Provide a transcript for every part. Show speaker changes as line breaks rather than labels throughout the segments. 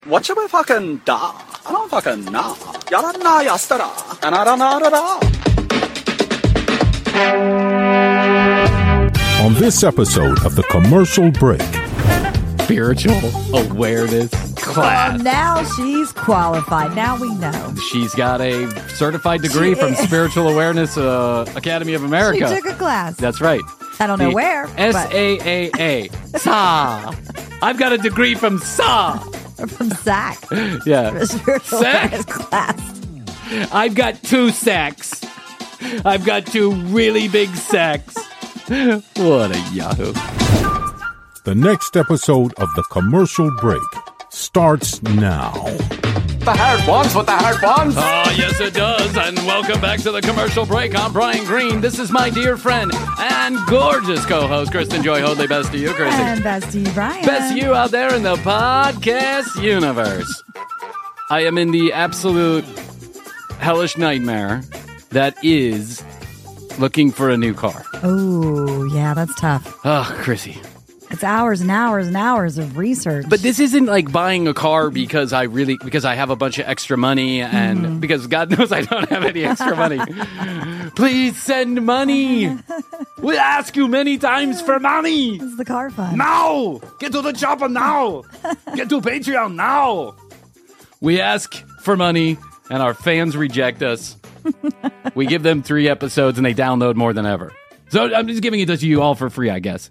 What you fucking da? I don't fucking know. Yaranna yastara. Anarana.
On this episode of The Commercial Break.
Spiritual awareness class.
Now she's qualified. Now we know.
She's got a certified degree from Spiritual Awareness Academy of America.
She took a class.
That's right.
I don't know where.
SAAA. SA. I've got a degree from SA.
From SAC.
Yeah.
Spiritual awareness class.
I've got 2 sacks. I've got 2 really big sacks. What a yahoo.
The next episode of The Commercial Break starts now.
The hard ones with the hard ones.
Oh, yes, it does. And welcome back to The Commercial Break. I'm Brian Green. This is my dear friend and gorgeous co-host, Kristen Joy Hoadley. Best to you, Kristen.
And best to you, Brian.
Best to you out there in the podcast universe. I am in the absolute hellish nightmare that is looking for a new car.
Oh, yeah, that's tough.
Oh, Chrissy.
It's hours and hours and hours of research.
But this isn't like buying a car because I have a bunch of extra money and because God knows I don't have any extra money. Please send money. We ask you many times for money.
This is the car fund.
Now! Get to the chopper now! Get to Patreon now! We ask for money and our fans reject us. We give them 3 episodes and they download more than ever. So I'm just giving it to you all for free, I guess.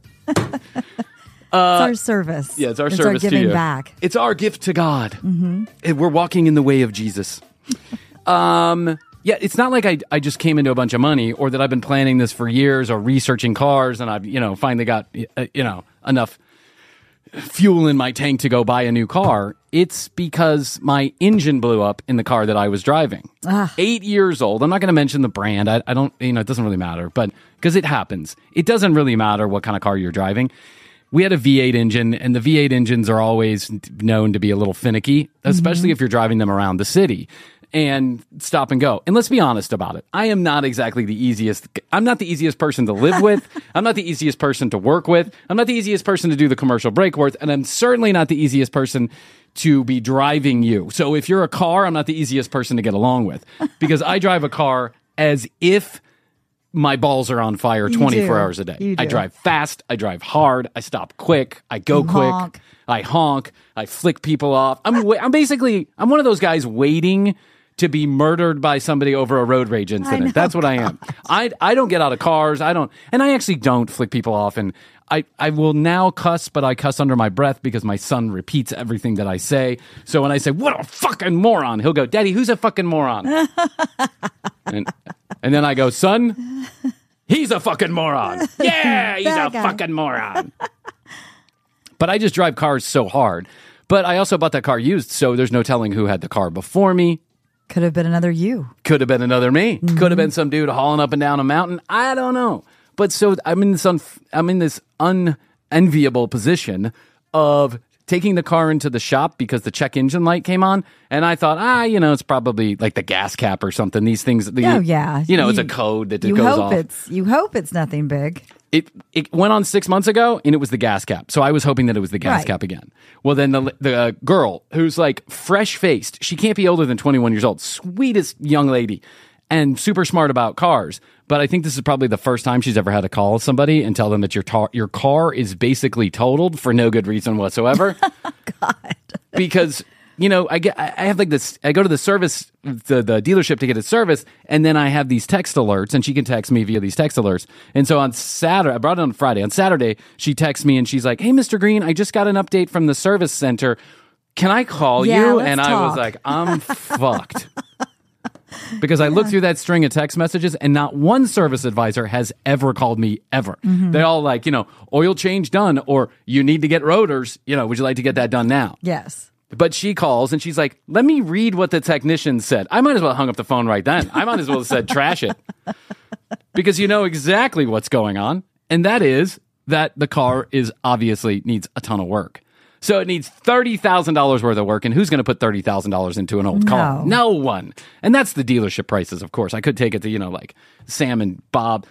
It's our service.
Yeah, it's our service
our
to you.
giving back.
It's our gift to God. Mm-hmm. We're walking in the way of Jesus. Yeah, it's not like I just came into a bunch of money or that I've been planning this for years or researching cars and I've, finally got, enough fuel in my tank to go buy a new car. It's because my engine blew up in the car that I was driving. 8 years old. I'm not going to mention the brand. I don't, it doesn't really matter, but because it happens. It doesn't really matter what kind of car you're driving. We had a V8 engine, and the V8 engines are always known to be a little finicky, especially if you're driving them around the city and stop and go. And let's be honest about it. I am not exactly the easiest. I'm not the easiest person to live with. I'm not the easiest person to work with. I'm not the easiest person to do the commercial break with. And I'm certainly not the easiest person to be driving you. So if you're a car, I'm not the easiest person to get along with because I drive a car as if my balls are on fire 24 hours a day. I drive fast. I drive hard. I stop quick. I go quick.
Honk.
I honk. I flick people off. I'm one of those guys waiting to be murdered by somebody over a road rage incident. That's what I am. I don't get out of cars. And I actually don't flick people off. And I will now cuss, but I cuss under my breath because my son repeats everything that I say. So when I say, what a fucking moron, he'll go, Daddy, who's a fucking moron? And then I go, son, he's a fucking moron. Yeah, he's a fucking moron. But I just drive cars so hard. But I also bought that car used, so there's no telling who had the car before me.
Could have been another you.
Could have been another me. Could have been some dude hauling up and down a mountain. I don't know. But so I'm in this unenviable position of taking the car into the shop because the check engine light came on, and I thought, it's probably like the gas cap or something. These things, it's a code that goes off.
You hope it's nothing big.
It went on 6 months ago, and it was the gas cap. So I was hoping that it was the gas cap again. Well, then the girl who's like fresh faced, she can't be older than 21 years old, sweetest young lady, and super smart about cars. But I think this is probably the first time she's ever had to call somebody and tell them that your car is basically totaled for no good reason whatsoever.
God.
Because, I have like this, I go to the service, the dealership to get it serviced, and then I have these text alerts, and she can text me via these text alerts. And so on Saturday, I brought it on Friday. On Saturday, she texts me and she's like, hey, Mr. Green, I just got an update from the service center. Can I call you? And
talk.
I was like, I'm fucked. Because I looked through that string of text messages and not one service advisor has ever called me ever. They all like, oil change done, or you need to get rotors, would you like to get that done now?
Yes.
But she calls and she's like, let me read what the technician said. I might as well have hung up the phone right then. I might as well have said trash it. Because you know exactly what's going on. And that is that the car obviously needs a ton of work. So it needs $30,000 worth of work, and who's going to put $30,000 into an old car? No one. And that's the dealership prices, of course. I could take it to, like Sam and Bob's,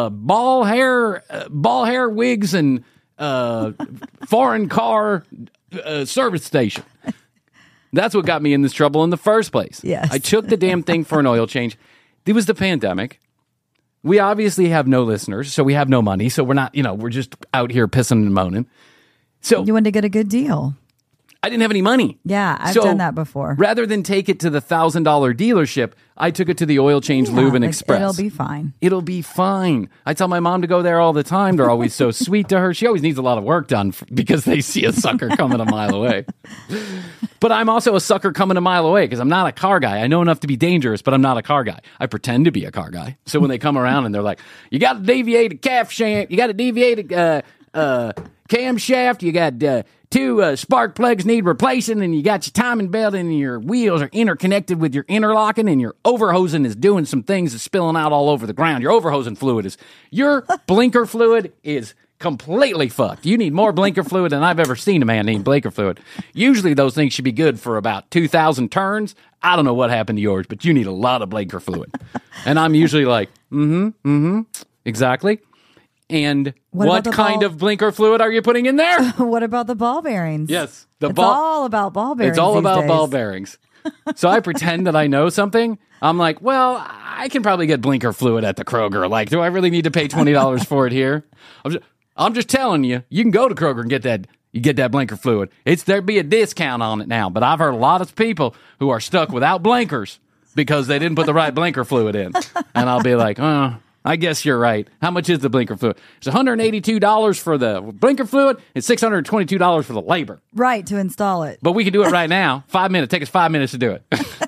ball hair wigs and foreign car service station. That's what got me in this trouble in the first place.
Yes.
I took the damn thing for an oil change. It was the pandemic. We obviously have no listeners, so we have no money. So we're not, we're just out here pissing and moaning. So
You wanted to get a good deal.
I didn't have any money.
Yeah, I've
So,
done that before.
Rather than take it to the $1,000 dealership, I took it to the Oil Change
Yeah,
Lube and
like,
Express.
It'll be fine.
It'll be fine. I tell my mom to go there all the time. They're always so sweet to her. She always needs a lot of work done because they see a sucker coming a mile away. But I'm also a sucker coming a mile away because I'm not a car guy. I know enough to be dangerous, but I'm not a car guy. I pretend to be a car guy. So when they come around and they're like, you got to deviate a calf shank, you got to deviate a camshaft, you got two spark plugs need replacing, and you got your timing belt and your wheels are interconnected with your interlocking, and your overhosing is doing some things that's spilling out all over the ground. Your overhosing fluid is, your blinker fluid is completely fucked. You need more blinker fluid than I've ever seen a man need blinker fluid. Usually those things should be good for about 2,000 turns. I don't know what happened to yours, but you need a lot of blinker fluid. And I'm usually like, exactly. And what kind of blinker fluid are you putting in there?
What about the ball bearings?
Yes.
It's all about ball bearings.
It's all
these
about
days.
ball bearings. So I pretend that I know something. I'm like, well, I can probably get blinker fluid at the Kroger. Like, do I really need to pay $20 for it here? I'm just telling you, you can go to Kroger and get that. You get that blinker fluid. There'd be a discount on it now. But I've heard a lot of people who are stuck without blinkers because they didn't put the right blinker fluid in. And I'll be like, I guess you're right. How much is the blinker fluid? It's $182 for the blinker fluid and $622 for the labor.
Right, to install it.
But we can do it right now. 5 minutes. Take us 5 minutes to do it.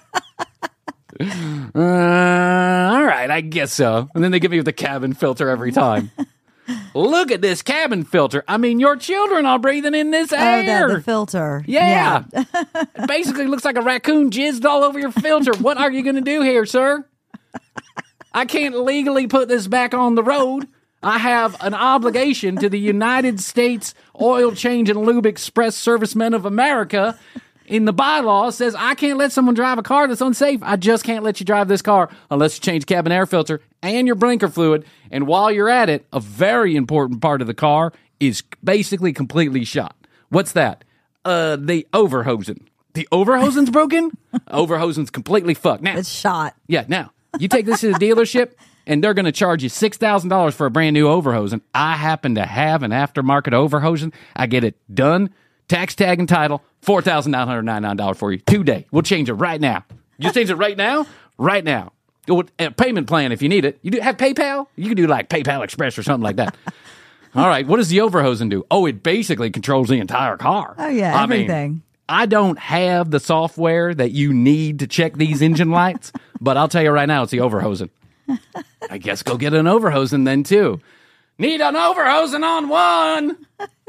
All right, I guess so. And then they give me the cabin filter every time. Look at this cabin filter. I mean, your children are breathing in this air.
Oh, the filter.
Yeah. It basically looks like a raccoon jizzed all over your filter. What are you going to do here, sir? I can't legally put this back on the road. I have an obligation to the United States Oil Change and Lube Express Servicemen of America. In the bylaw says I can't let someone drive a car that's unsafe. I just can't let you drive this car unless you change cabin air filter and your blinker fluid. And while you're at it, a very important part of the car is basically completely shot. What's that? The overhosing. The overhosing's broken? Overhosing's completely fucked. Now,
It's shot.
yeah, now, you take this to the dealership, and they're going to charge you $6,000 for a brand new overhosing. I happen to have an aftermarket overhosing. I get it done. Tax tag and title, $4,999 for you today. We'll change it right now. You change it right now? Right now. A payment plan if you need it. You do have PayPal? You can do like PayPal Express or something like that. All right, what does the overhosing do? Oh, it basically controls the entire car.
Oh, yeah, everything.
I don't have the software that you need to check these engine lights, but I'll tell you right now, it's the overhosing. I guess go get an overhosing then, too. Need an overhosing on one.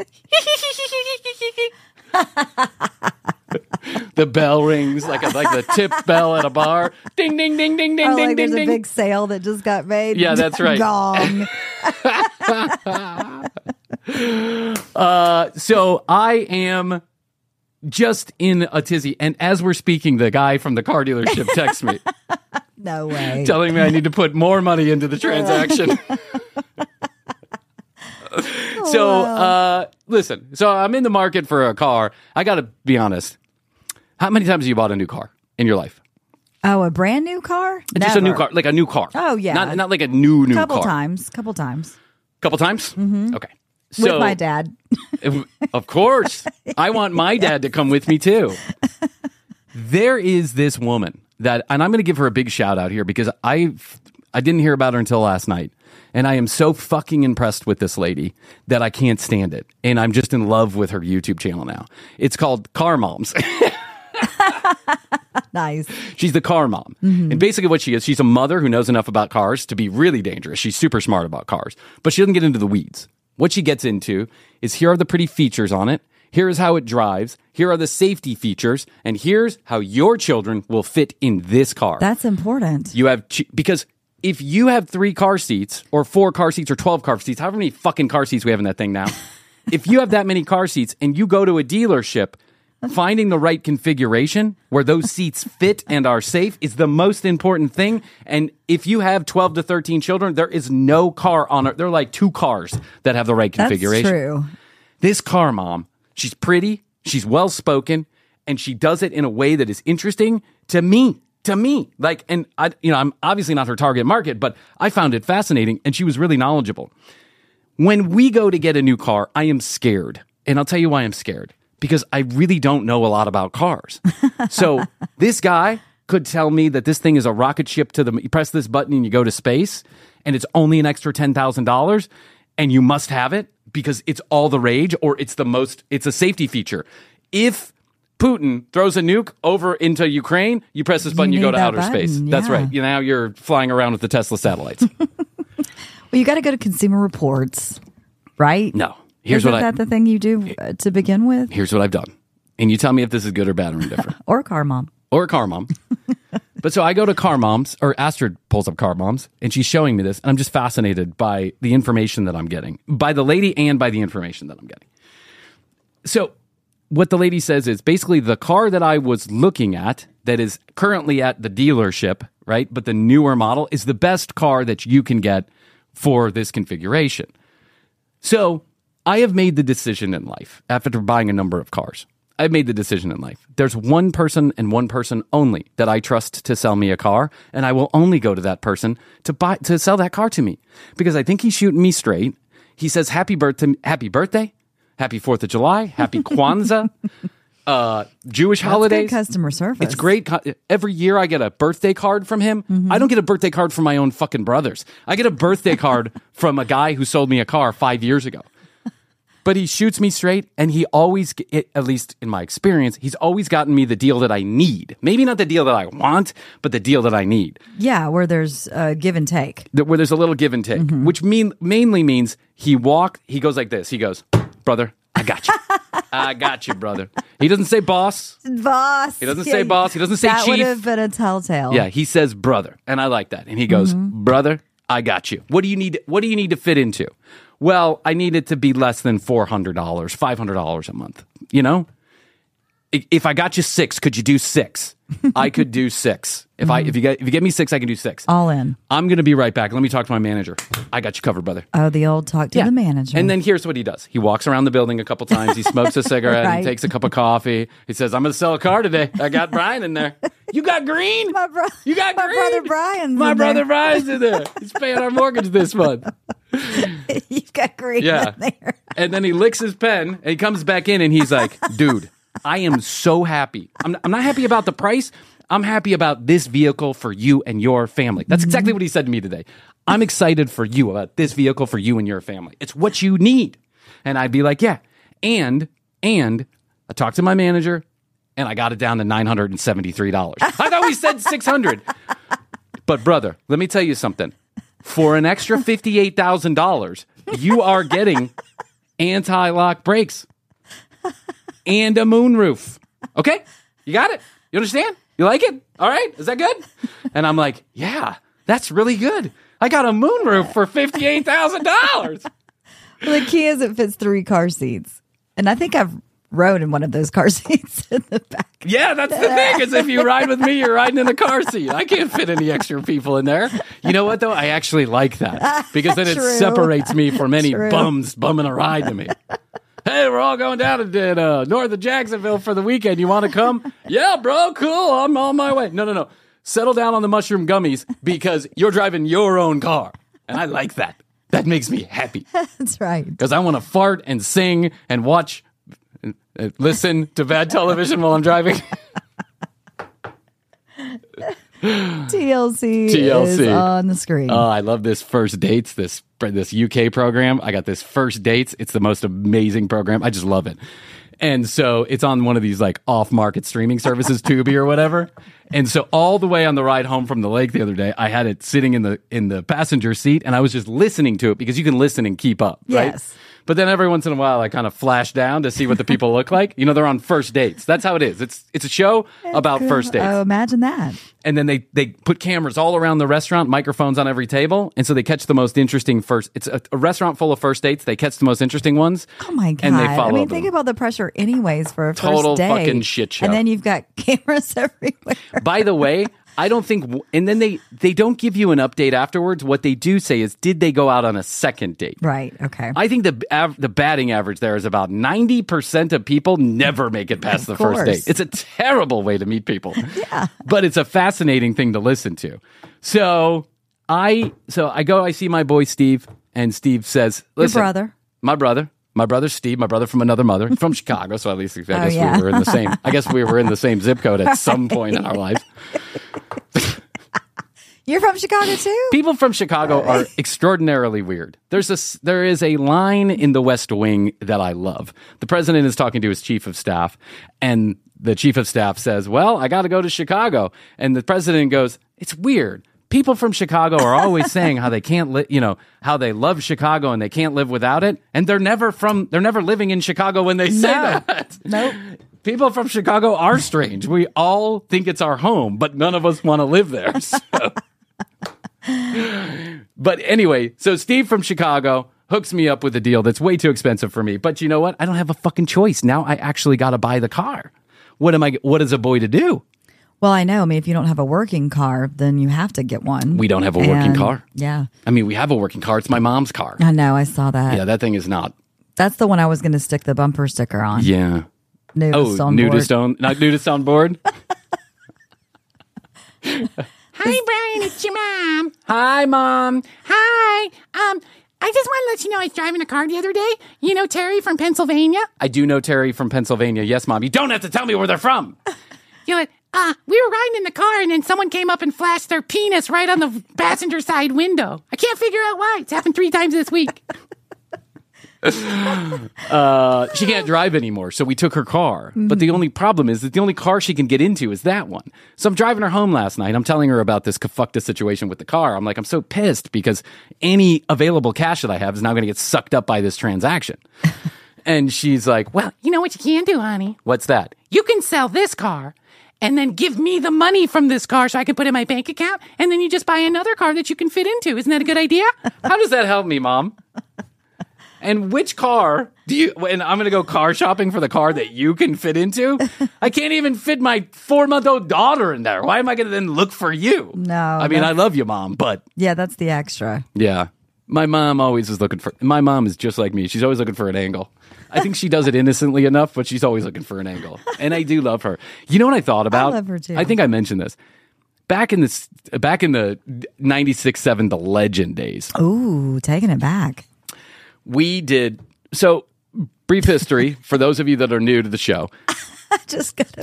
The bell rings like the tip bell at a bar. Ding, ding, ding, ding, ding,
Or
ding,
like
ding,
there's
ding.
a big sale that just got made.
Yeah, that's right.
Gong.
So I am just in a tizzy. And as we're speaking, the guy from the car dealership texts me
No way.
telling me I need to put more money into the transaction. So, listen. So I'm in the market for a car. I got to be honest. How many times have you bought a new car in your life?
Oh, a brand new car?
Just a new
Never.
car, like a new car.
Oh, yeah.
Not like a new
Couple
car.
times.
Couple times? Mm-hmm. Okay.
With
So,
my dad.
Of course. I want my dad to come with me too. There is this woman and I'm going to give her a big shout out here because I didn't hear about her until last night. And I am so fucking impressed with this lady that I can't stand it. And I'm just in love with her YouTube channel now. It's called Car Moms.
Nice.
She's the car mom. Mm-hmm. And basically what she is, she's a mother who knows enough about cars to be really dangerous. She's super smart about cars, but she doesn't get into the weeds. What she gets into is here are the pretty features on it. Here is how it drives. Here are the safety features. And here's how your children will fit in this car.
That's important.
You have, because if you have 3 car seats or 4 car seats or 12 car seats, however many fucking car seats we have in that thing now, if you have that many car seats and you go to a dealership, finding the right configuration where those seats fit and are safe is the most important thing. And if you have 12 to 13 children, there is no car on it. There are like 2 cars that have the right configuration.
That's true.
This car mom, she's pretty. She's well-spoken, and she does it in a way that is interesting to me. Like, and I'm obviously not her target market, but I found it fascinating, and she was really knowledgeable. When we go to get a new car, I am scared. And I'll tell you why I'm scared. Because I really don't know a lot about cars. So this guy could tell me that this thing is a rocket ship you press this button and you go to space, and it's only an extra $10,000, and you must have it because it's all the rage, or it's a safety feature. If Putin throws a nuke over into Ukraine, you press this button, you go to outer space.
Yeah.
That's right. Now you're flying around with the Tesla satellites.
Well, you got to go to Consumer Reports, right?
No.
Isn't that the thing you do to begin with?
Here's what I've done. And you tell me if this is good or bad or indifferent.
Or Car Mom.
Or Car Mom. But so I go to Car Mom's, or Astrid pulls up Car Mom's, and she's showing me this, and I'm just fascinated by the information that I'm getting, by the lady and by the information that I'm getting. So what the lady says is basically the car that I was looking at that is currently at the dealership, right? But the newer model is the best car that you can get for this configuration. So I have made the decision in life after buying a number of cars. I've made the decision in life. There's one person and one person only that I trust to sell me a car, and I will only go to that person to sell that car to me because I think he's shooting me straight. He says happy birthday, happy 4th of July, happy Kwanzaa, Jewish holidays.
That's good customer service.
It's great. Every year I get a birthday card from him. Mm-hmm. I don't get a birthday card from my own fucking brothers. I get a birthday card from a guy who sold me a car 5 years ago. But he shoots me straight, and he always, at least in my experience, he's always gotten me the deal that I need. Maybe not the deal that I want, but the deal that I need.
Yeah, where there's give and take.
Where there's a little give and take, which mainly means he goes like this. He goes, brother, I got you. I got you, brother. He doesn't say boss.
Boss.
He doesn't say boss. He doesn't say
that
chief.
That would have been a telltale.
Yeah, he says brother, and I like that. And he goes, brother, I got you. What do you need? What do you need to fit into? Well, I need it to be less than $400, $500 a month. You know, if I got you 6, could you do 6? I could do 6. If you get me 6, I can do 6.
All in.
I'm going to be right back. Let me talk to my manager. I got you covered, brother.
Oh, the old talk to the manager.
And then here's what he does. He walks around the building a couple times. He smokes a cigarette.
Right.
He takes a cup of coffee. He says, I'm going to sell a car today. I got Brian in there. You got green? You got green?
My brother Brian's
My
in
brother
there.
Brian's in there. He's paying our mortgage this month.
You've got green in there.
And then he licks his pen, and he comes back in, and he's like, dude, I am so happy. I'm not happy about the price. I'm happy about this vehicle for you and your family. That's exactly what he said to me today. I'm excited for you about this vehicle for you and your family. It's what you need. And I'd be like, yeah. And I talked to my manager, and I got it down to $973. I thought we said $600. But brother, let me tell you something. For an extra $58,000, you are getting anti-lock brakes and a moonroof. Okay? You got it? You understand? You like it? All right? Is that good? And I'm like, yeah, that's really good. I got a moonroof for $58,000.
Well, the key is it fits 3 car seats. And I think I've rode in one of those car seats in the back.
Yeah, that's the thing, is if you ride with me, you're riding in a car seat. I can't fit any extra people in there. You know what, though? I actually like that because then it
True.
separates me from any
True.
bums bumming a ride to me. Hey, we're all going down to north of Jacksonville for the weekend. You want to come? Yeah, bro, cool. I'm on my way. No. Settle down on the mushroom gummies because you're driving your own car. And I like that. That makes me happy
That's right.
because I want to fart and sing and watch, listen to bad television while I'm driving.
TLC is on the screen.
Oh, I love this First Dates, this UK program. I got this First Dates. It's the most amazing program. I just love it. And so it's on one of these like off-market streaming services, Tubi or whatever. And so all the way on the ride home from the lake the other day, I had it sitting in the passenger seat, and I was just listening to it because you can listen and keep up, right?
Yes.
But then every once in a while, I kind of flash down to see what the people look like. You know, they're on first dates. That's how it is. It's a show about first dates.
Oh, imagine that.
And then they put cameras all around the restaurant, microphones on every table. And so they catch the most interesting it's a restaurant full of first dates. They catch the most interesting ones.
Oh my God.
And they follow
I mean,
them.
think about the pressure anyways for a
Total
first date.
fucking shit show.
And then you've got cameras everywhere.
By the way, I don't think, and then they don't give you an update afterwards. What they do say is, did they go out on a second date?
Right. Okay.
I think the batting average there is about 90% of people never make it past the first date. It's a terrible way to meet people.
Yeah.
But it's a fascinating thing to listen to. So I go, I see my boy Steve, and Steve says, listen.
Your brother.
My brother Steve, my brother from another mother, from Chicago, so at least I guess we were in the same. I guess we were in the same zip code at some point in our life.
You're from Chicago too?
People from Chicago are extraordinarily weird. There is a line in The West Wing that I love. The president is talking to his chief of staff, and the chief of staff says, "Well, I got to go to Chicago," and the president goes, "It's weird. People from Chicago are always saying how they can't how they love Chicago and they can't live without it. And they're never living in Chicago when they say that."
Nope.
People from Chicago are strange. We all think it's our home, but none of us want to live there. So. But anyway, so Steve from Chicago hooks me up with a deal that's way too expensive for me. But you know what? I don't have a fucking choice. Now I actually got to buy the car. What is a boy to do?
Well, I know. I mean, if you don't have a working car, then you have to get one.
We don't have a working car.
Yeah.
I mean, we have a working car. It's my mom's car.
I know. I saw that.
Yeah, that thing is not.
That's the one I was going to stick the bumper sticker on.
Yeah.
Nudist on
nudist
board.
not nudist on board.
Hi, Brian. It's your mom.
Hi, Mom.
Hi. I just want to let you know I was driving a car the other day. You know Terry from Pennsylvania?
I do know Terry from Pennsylvania. Yes, Mom. You don't have to tell me where they're from.
You're like, we were riding in the car and then someone came up and flashed their penis right on the passenger side window. I can't figure out why. It's happened 3 times this week.
She can't drive anymore, so we took her car. Mm-hmm. But the only problem is that the only car she can get into is that one. So I'm driving her home last night. I'm telling her about this kafukta situation with the car. I'm like, I'm so pissed because any available cash that I have is now going to get sucked up by this transaction. And she's like, well,
you know what you can do, honey?
What's that?
You can sell this car and then give me the money from this car so I can put it in my bank account, and then you just buy another car that you can fit into. Isn't that a good idea?
How does that help me, Mom? And which car do you... And I'm going to go car shopping for the car that you can fit into? I can't even fit my 4-month-old daughter in there. Why am I going to then look for you?
No.
I mean, I love you, Mom, but...
Yeah, that's the extra.
Yeah. My mom always is looking for... My mom is just like me. She's always looking for an angle. I think she does it innocently enough, but she's always looking for an angle. And I do love her. You know what I thought about?
I love her too.
I think I mentioned this. Back in the 96-7 The Legend days.
Ooh, taking it back.
We did... So, brief history for those of you that are new to the show.
I just got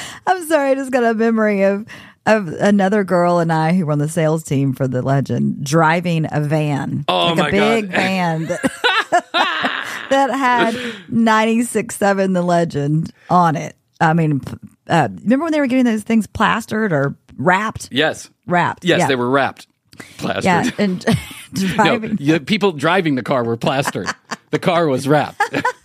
a memory of another girl and I who were on the sales team for The Legend driving a van.
Oh, my
a big
God.
van that had 96.7 The Legend on it. I mean, remember when they were getting those things plastered or wrapped?
Yes.
Wrapped.
Yes,
yeah.
they were wrapped. Plastered.
Yeah, and driving.
No, people driving the car were plastered. The car was wrapped.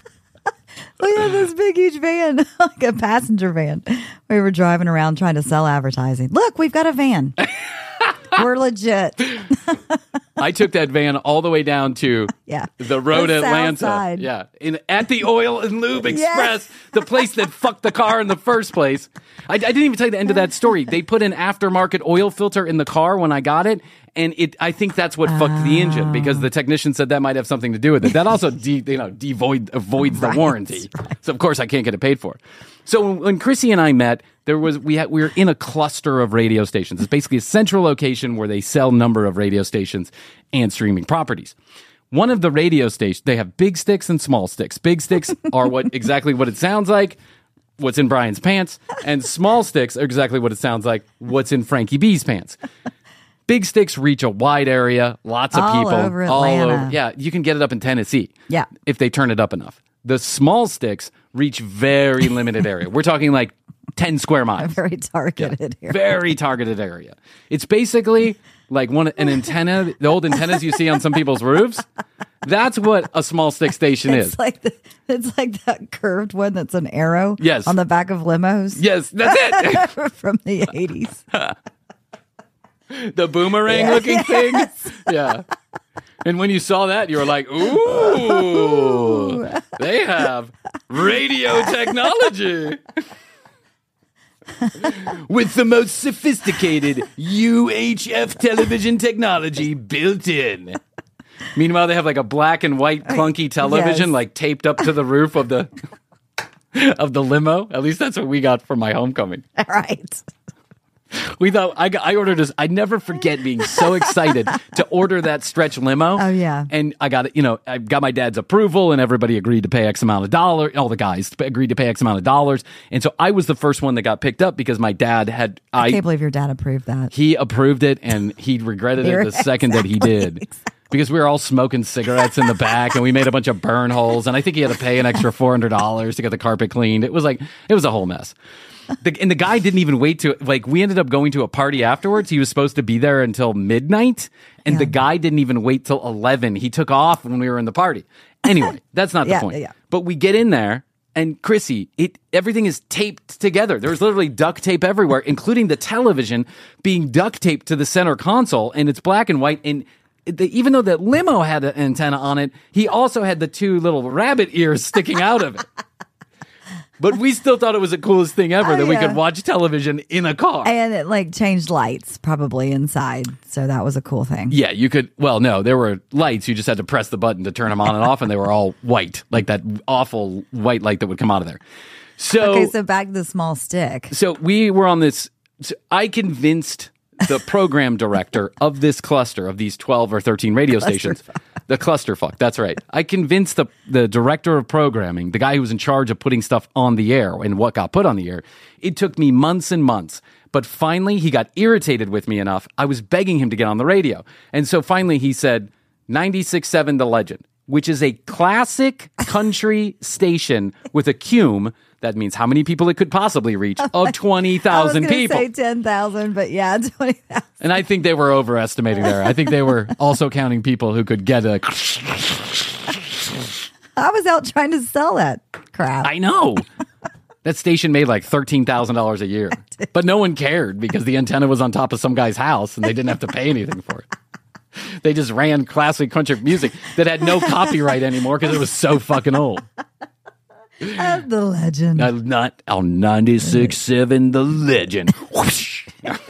We had this big, huge van, like a passenger van. We were driving around trying to sell advertising. Look, we've got a van. We're legit.
I took that van all the way down to the road
The
Atlanta.
south side.
Yeah. At the Oil and Lube Express, the place that fucked the car in the first place. I didn't even tell you the end of that story. They put an aftermarket oil filter in the car when I got it. And I think that's what fucked the engine, because the technician said that might have something to do with it. That also avoids the warranty. Right. So of course I can't get it paid for. So when Chrissy and I met, we were in a cluster of radio stations. It's basically a central location where they sell number of radio stations and streaming properties. One of the radio stations, they have big sticks and small sticks. Big sticks are exactly what it sounds like, what's in Brian's pants, and small sticks are exactly what it sounds like, what's in Frankie B's pants. Big sticks reach a wide area, lots of people.
All over Atlanta.
Yeah, you can get it up in Tennessee.
Yeah.
If they turn it up enough. The small sticks reach very limited area. We're talking like 10 square miles.
A very targeted area.
Very targeted area. It's basically like an antenna, the old antennas you see on some people's roofs. That's what a small stick station is.
It's like that curved one that's an arrow on the back of limos.
Yes, that's it.
From the 80s.
The boomerang looking thing. Yeah. And when you saw that, you were like, ooh, they have radio technology. with the most sophisticated UHF television technology built in. Meanwhile, they have like a black and white clunky television like taped up to the roof of the limo. At least that's what we got for my homecoming.
Right.
We thought I ordered this. I never forget being so excited to order that stretch limo.
Oh, yeah.
And I got it, I got my dad's approval and everybody agreed to pay X amount of dollars. All the guys agreed to pay X amount of dollars. And so I was the first one that got picked up because my dad had,
I can't believe your dad approved that.
He approved it and he regretted it the second that he did.
Exactly.
Because we were all smoking cigarettes in the back and we made a bunch of burn holes. And I think he had to pay an extra $400 to get the carpet cleaned. It was a whole mess. And the guy didn't even wait to, we ended up going to a party afterwards. He was supposed to be there until midnight. And the guy didn't even wait till 11. He took off when we were in the party. Anyway, that's not the point.
Yeah.
But we get in there and Chrissy, everything is taped together. There was literally duct tape everywhere, including the television being duct taped to the center console. And it's black and white. And even though that limo had an antenna on it, he also had the two little rabbit ears sticking out of it. But we still thought it was the coolest thing ever that we could watch television in a car.
And it changed lights probably inside. So that was a cool thing.
Yeah, you could. Well, no, there were lights. You just had to press the button to turn them on and off, and they were all white, like that awful white light that would come out of there. So
back to the small stick.
So we were on this. So I convinced the program director of this cluster of these 12 or 13 radio stations. The clusterfuck. That's right. I convinced the director of programming, the guy who was in charge of putting stuff on the air and what got put on the air. It took me months and months, but finally he got irritated with me enough. I was begging him to get on the radio. And so finally he said, 96.7 The Legend, which is a classic country station with a cume. That means how many people it could possibly reach of 20,000 people.
I was going to say 10,000, but yeah, 20,000.
And I think they were overestimating there. I think they were also counting people who could get a...
I was out trying to sell that crap.
I know. That station made like $13,000 a year. But no one cared because the antenna was on top of some guy's house and they didn't have to pay anything for it. They just ran classic country music that had no copyright anymore because it was so fucking old.
The Legend.
Not on 96.7 The Legend. Whoosh.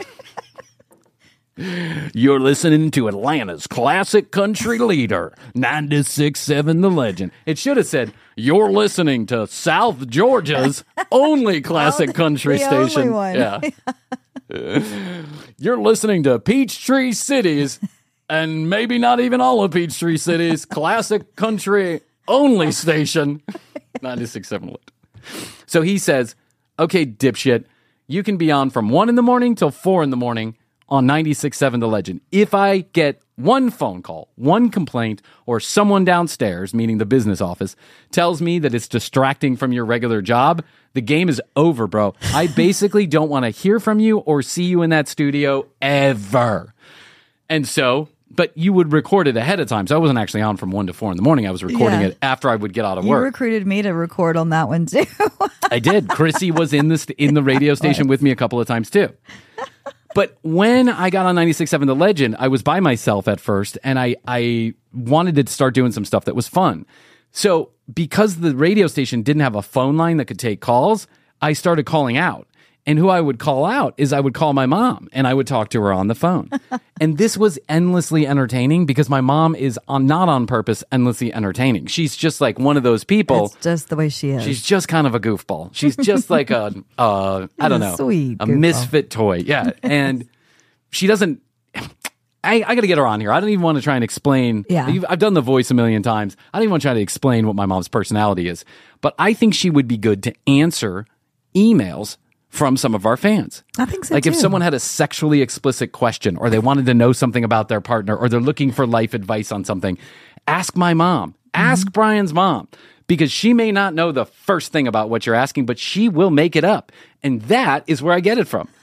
You're listening to Atlanta's classic country leader, 96.7 The Legend. It should have said, you're listening to South Georgia's only classic country station.
Only one.
Yeah. You're listening to Peachtree City's, and maybe not even all of Peachtree City's classic country only station. 96.7 Legend. So he says, okay, dipshit, you can be on from 1 a.m. till 4 a.m. on 96.7 The Legend. If I get one phone call, one complaint, or someone downstairs, meaning the business office, tells me that it's distracting from your regular job, the game is over, bro. I basically don't want to hear from you or see you in that studio ever. And so... But you would record it ahead of time. So I wasn't actually on from 1 to 4 in the morning. I was recording it after I would get out of work.
You recruited me to record on that one too.
I did. Chrissy was in the radio station with me a couple of times too. But when I got on 96.7 The Legend, I was by myself at first, and I wanted to start doing some stuff that was fun. So because the radio station didn't have a phone line that could take calls, I started calling out. And who I would call out is I would call my mom and I would talk to her on the phone. And this was endlessly entertaining because my mom is not on purpose endlessly entertaining. She's just like one of those people.
It's just the way she is.
She's just kind of a goofball. She's just like I don't know,
sweet
a
goofball.
misfit toy. Yeah. And she doesn't, I got to get her on here. I don't even want to try and explain.
Yeah.
I've done the voice a million times. I don't even want to try to explain what my mom's personality is. But I think she would be good to answer emails from some of our fans.
I think so
Like
too.
if someone had a sexually explicit question or they wanted to know something about their partner or they're looking for life advice on something, ask my mom. Ask Brian's mom. Because she may not know the first thing about what you're asking, but she will make it up. And that is where I get it from.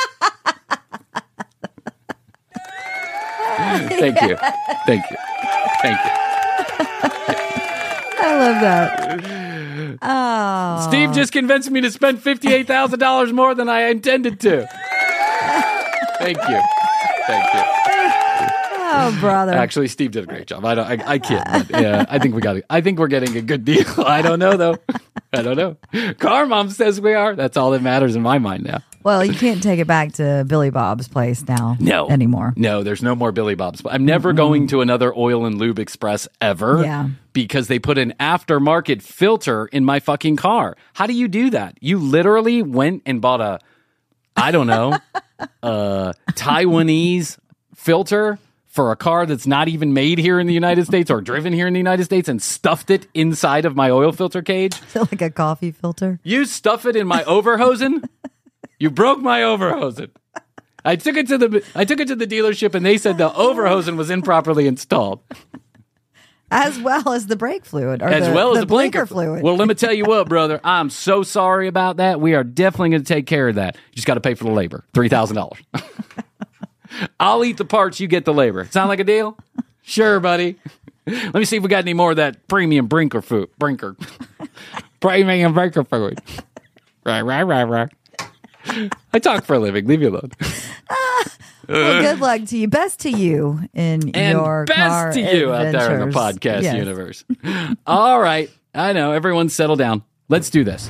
Thank you. Thank you. Thank you.
I love that. Oh.
Steve just convinced me to spend $58,000 more than I intended to. Thank you. Thank you.
Oh, brother.
Actually, Steve did a great job. I kid. But yeah, I think we're getting a good deal. I don't know though. I don't know. Car Mom says we are. That's all that matters in my mind now.
Well, you can't take it back to Billy Bob's place now.
No.
Anymore.
No, there's no more Billy Bob's. I'm never going to another Oil and Lube Express ever.
Yeah.
Because they put an aftermarket filter in my fucking car. How do you do that? You literally went and bought a Taiwanese filter for a car that's not even made here in the United States or driven here in the United States and stuffed it inside of my oil filter cage.
Is it like a coffee filter?
You stuff it in my overhosen? You broke my overhosen. I took it to the dealership and they said the overhosen was improperly installed.
As well as the brake fluid. Or
As well as the blinker
fluid.
Well, let me tell you what, brother. I'm so sorry about that. We are definitely going to take care of that. You just got to pay for the labor. $3,000. I'll eat the parts, you get the labor. Sound like a deal? Sure, buddy. Let me see if we got any more of that premium brinker food. Premium brinker food. Right. I talk for a living. Leave me alone.
Well, good luck to you. Best to you in your
best
car
to you out there in the
adventures.
podcast universe. All right. I know. Everyone settle down. Let's do this.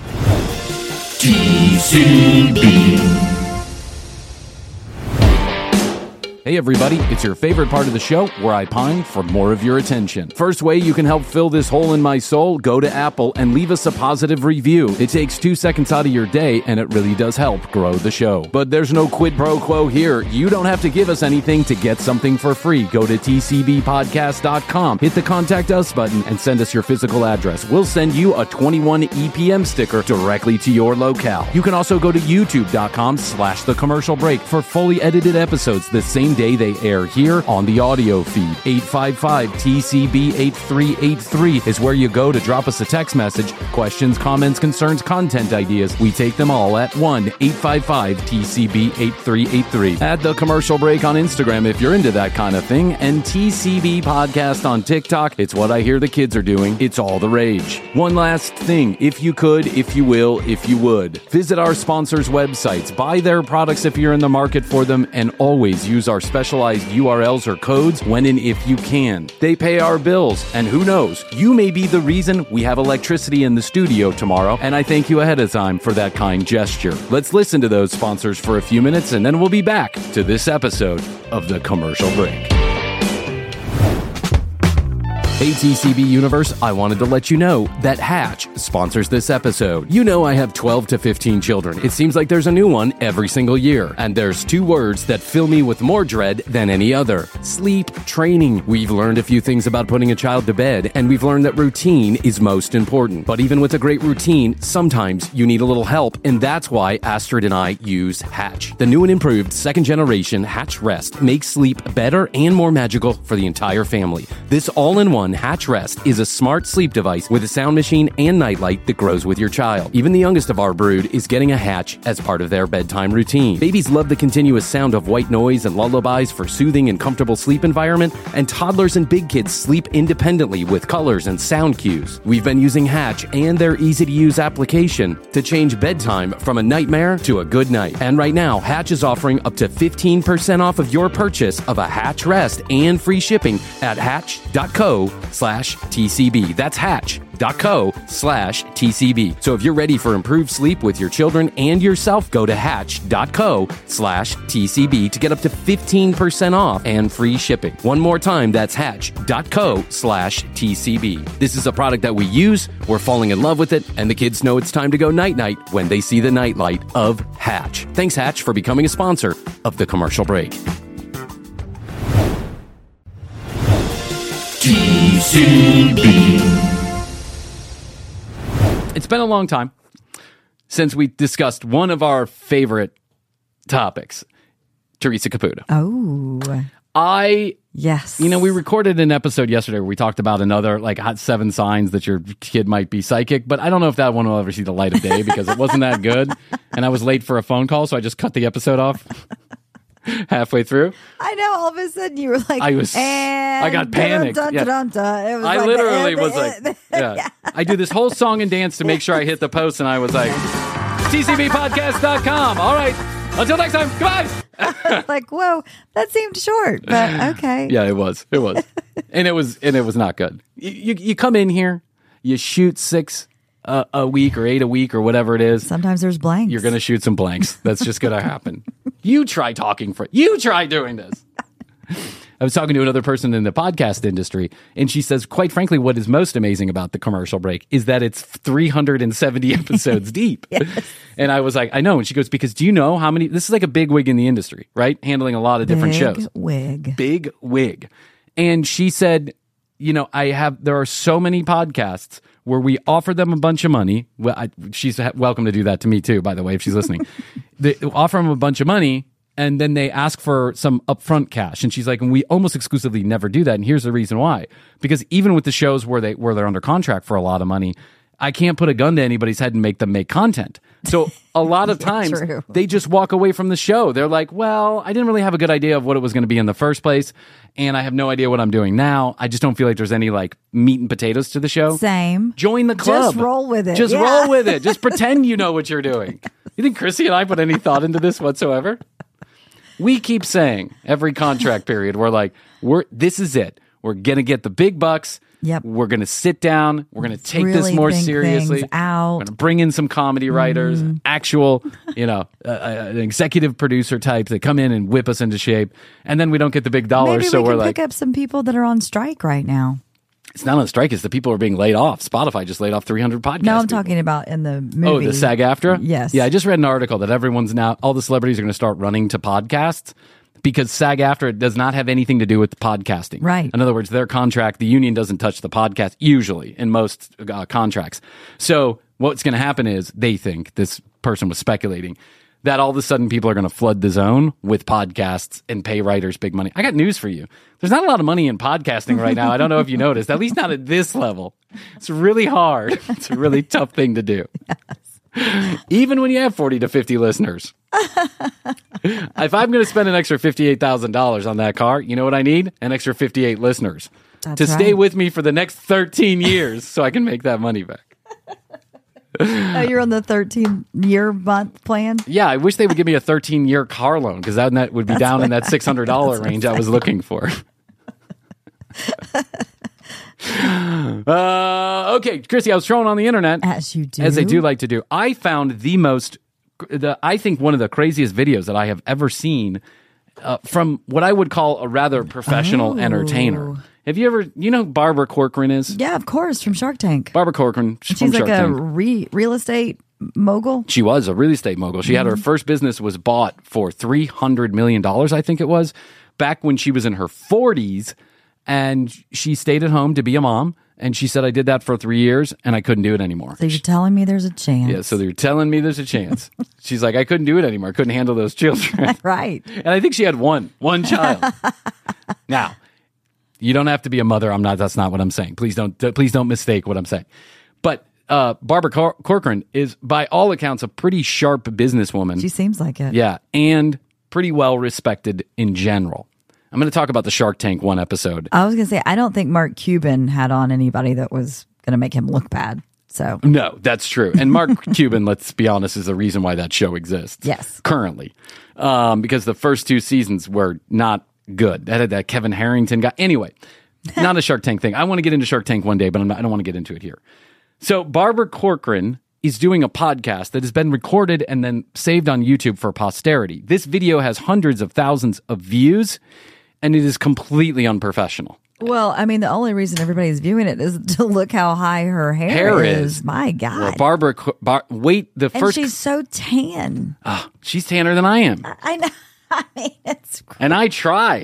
Hey everybody, it's your favorite part of the show where I pine for more of your attention. First way you can help fill this hole in my soul, go to Apple and leave us a positive review. It takes 2 seconds out of your day and it really does help grow the show. But there's no quid pro quo here. You don't have to give us anything to get something for free. Go to tcbpodcast.com, hit the contact us button and send us your physical address. We'll send you a 21 EPM sticker directly to your locale. You can also go to youtube.com/The Commercial Break for fully edited episodes the same day they air here on the audio feed. 855-TCB-8383 is where you go to drop us a text message. Questions, comments, concerns, content ideas. We take them all at 1-855-TCB-8383. At The Commercial Break on Instagram if you're into that kind of thing. And TCB Podcast on TikTok. It's what I hear the kids are doing. It's all the rage. One last thing. If you could, if you will, if you would, visit our sponsors' websites. Buy their products if you're in the market for them. And always use our specialized URLs or codes when and if you can. They pay our bills, and who knows, you may be the reason we have electricity in the studio tomorrow, and I thank you ahead of time for that kind gesture. Let's listen to those sponsors for a few minutes, and then we'll be back to this episode of The Commercial Break. Hey TCB Universe, I wanted to let you know that Hatch sponsors this episode. You know I have 12 to 15 children. It seems like there's a new one every single year. And there's 2 words that fill me with more dread than any other. Sleep training. We've learned a few things about putting a child to bed, and we've learned that routine is most important. But even with a great routine, sometimes you need a little help, and that's why Astrid and I use Hatch. The new and improved 2nd generation Hatch Rest makes sleep better and more magical for the entire family. This all-in-one Hatch Rest is a smart sleep device with a sound machine and nightlight that grows with your child. Even the youngest of our brood is getting a Hatch as part of their bedtime routine. Babies love the continuous sound of white noise and lullabies for soothing and comfortable sleep environment, and toddlers and big kids sleep independently with colors and sound cues. We've been using Hatch and their easy-to-use application to change bedtime from a nightmare to a good night. And right now, Hatch is offering up to 15% off of your purchase of a Hatch Rest and free shipping at hatch.co/TCB. That's hatch.co/TCB. So if you're ready for improved sleep with your children and yourself, go to hatch.co/TCB to get up to 15% off and free shipping. One more time, that's hatch.co/TCB. This is a product that we use, we're falling in love with it, and the kids know it's time to go night-night when they see the nightlight of Hatch. Thanks, Hatch, for becoming a sponsor of The Commercial Break. It's been a long time since we discussed one of our favorite topics, Teresa Caputo.
Oh. Yes.
You know, we recorded an episode yesterday where we talked about another, like, hot 7 signs that your kid might be psychic, but I don't know if that one will ever see the light of day because it wasn't that good, and I was late for a phone call, so I just cut the episode off halfway through.
I know, all of a sudden you were like,
I
and
got panicked.
Dun, dun, dun, dun. It was
I
like
literally was like, yeah. I do this whole song and dance to make sure I hit the post, and I was like, tcbpodcast.com. All right. Until next time. Goodbye.
Like, whoa, that seemed short, but okay.
Yeah, it was. And it was not good. You come in here, you shoot 6 a week or 8 a week or whatever it is.
Sometimes there's blanks.
You're going to shoot some blanks. That's just going to happen. You try doing this. I was talking to another person in the podcast industry, and she says, quite frankly, what is most amazing about the commercial break is that it's 370 episodes deep.
Yes.
And I was like, I know. And she goes, because do you know how many, this is like a big wig in the industry, right? Handling a lot of different shows. Big wig. And she said, you know, there are so many podcasts where we offer them a bunch of money. Well, she's welcome to do that to me too, by the way, if she's listening. They offer them a bunch of money, and then they ask for some upfront cash. And she's like, and we almost exclusively never do that. And here's the reason why. Because even with the shows where they're under contract for a lot of money, I can't put a gun to anybody's head and make them make content. So a lot of times they just walk away from the show. They're like, well, I didn't really have a good idea of what it was going to be in the first place. And I have no idea what I'm doing now. I just don't feel like there's any like meat and potatoes to the show.
Same.
Join the club.
Just roll with it.
Roll with it. Just pretend you know what you're doing. You think Chrissy and I put any thought into this whatsoever? We keep saying every contract period, we're like, this is it. We're going to get the big bucks.
Yep.
We're going to sit down. We're going to take
really
this more
think
seriously.
Out.
We're going to bring in some comedy writers, actual, an executive producer type that come in and whip us into shape. And then we don't get the big dollars.
Maybe
so
we
we're
can
like,
pick up some people that are on strike right now.
it's not on strike. It's the people who are being laid off. Spotify just laid off 300 podcasts.
No, I'm talking about in the movie.
Oh, the SAG-AFTRA?
Yes.
Yeah, I just read an article that all the celebrities are going to start running to podcasts because SAG-AFTRA does not have anything to do with podcasting.
Right.
In other words, their contract, the union doesn't touch the podcast, usually, in most contracts. So what's going to happen is, they think, this person was speculating, that all of a sudden people are going to flood the zone with podcasts and pay writers big money. I got news for you. There's not a lot of money in podcasting right now. I don't know if you noticed, at least not at this level. It's really hard. It's a really tough thing to do. Yes. Even when you have 40 to 50 listeners. If I'm going to spend an extra $58,000 on that car, you know what I need? An extra 58 listeners to stay with me for the next 13 years so I can make that money back.
Oh, you're on the 13-year month plan?
Yeah, I wish they would give me a 13-year car loan because that would be down in that $600 range I was looking for. Okay, Chrissy, I was trolling on the internet.
As you do.
As I do like to do. I found I think one of the craziest videos that I have ever seen from what I would call a rather professional entertainer. Have you ever, who Barbara Corcoran is?
Yeah, of course, from Shark Tank.
Barbara Corcoran from
She's
Shark
like a
Tank.
real estate mogul.
She was a real estate mogul. She had her first business was bought for $300 million, I think it was, back when she was in her 40s. And she stayed at home to be a mom. And she said, I did that for 3 years and I couldn't do it anymore.
So you're telling me there's a chance.
Yeah, so they're telling me there's a chance. She's like, I couldn't do it anymore. I couldn't handle those children.
Right.
And I think she had one child. Now, you don't have to be a mother. That's not what I'm saying. Please don't mistake what I'm saying. But Barbara Corcoran is, by all accounts, a pretty sharp businesswoman.
She seems like it.
Yeah, and pretty well respected in general. I'm going to talk about the Shark Tank one episode.
I was going to say, I don't think Mark Cuban had on anybody that was going to make him look bad. So
no, that's true. And Mark Cuban, let's be honest, is the reason why that show exists.
Yes.
Currently. Because the first 2 seasons were not good. That had that Kevin Harrington guy. Anyway, not a Shark Tank thing. I want to get into Shark Tank one day, but I don't want to get into it here. So Barbara Corcoran is doing a podcast that has been recorded and then saved on YouTube for posterity. This video has hundreds of thousands of views, and it is completely unprofessional.
Well, I mean, the only reason everybody's viewing it is to look how high her hair is. My God.
Well, Barbara,
and she's so tan.
She's tanner than I am.
I know. I mean, it's crazy.
And I try.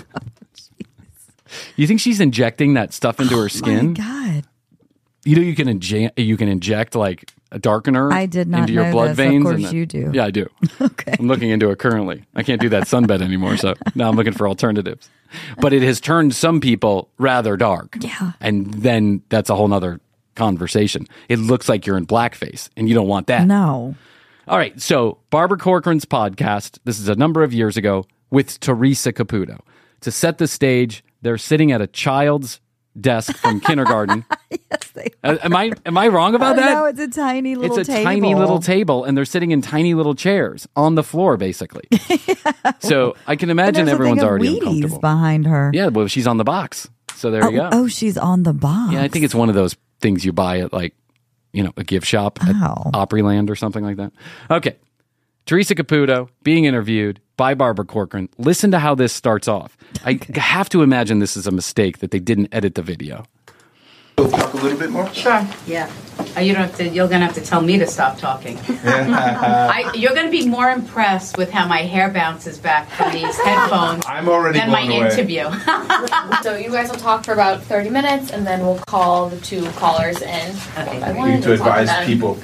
You think she's injecting that stuff into her skin?
My God.
You can inject like a darkener
I did not
into your
know
blood
this.
veins.
Of course you do.
Yeah, I do.
Okay.
I'm looking into it currently. I can't do that sunbed anymore, so now I'm looking for alternatives. But it has turned some people rather dark.
Yeah.
And then that's a whole nother conversation. It looks like you're in blackface, and you don't want that.
No.
All right, so Barbara Corcoran's podcast, this is a number of years ago, with Teresa Caputo. To set the stage, they're sitting at a child's desk from kindergarten.
Yes, they
Am I wrong about that?
No, it's a tiny little
It's a
table.
tiny little table, and they're sitting in tiny little chairs on the floor, basically. So I can
And
imagine
there's a
everyone's
thing of
already
Wheaties
uncomfortable.
behind her.
Yeah, well, she's on the box. So there you go.
Oh, she's on the box.
Yeah, I think it's one of those things you buy at a gift shop at
Oh.
Opryland or something like that. Okay. Teresa Caputo being interviewed by Barbara Corcoran. Listen to how this starts off. I have to imagine this is a mistake that they didn't edit the video.
We'll talk a little bit more.
Sure. Yeah. You don't have to. You're gonna have to tell me to stop talking. You're gonna be more impressed with how my hair bounces back from these headphones
I'm already
than my
blown away.
interview.
So you guys will talk for about 30 minutes, and then we'll call the 2 callers in.
Okay.
I
You
wanted
need to
talk
advise
them.
people.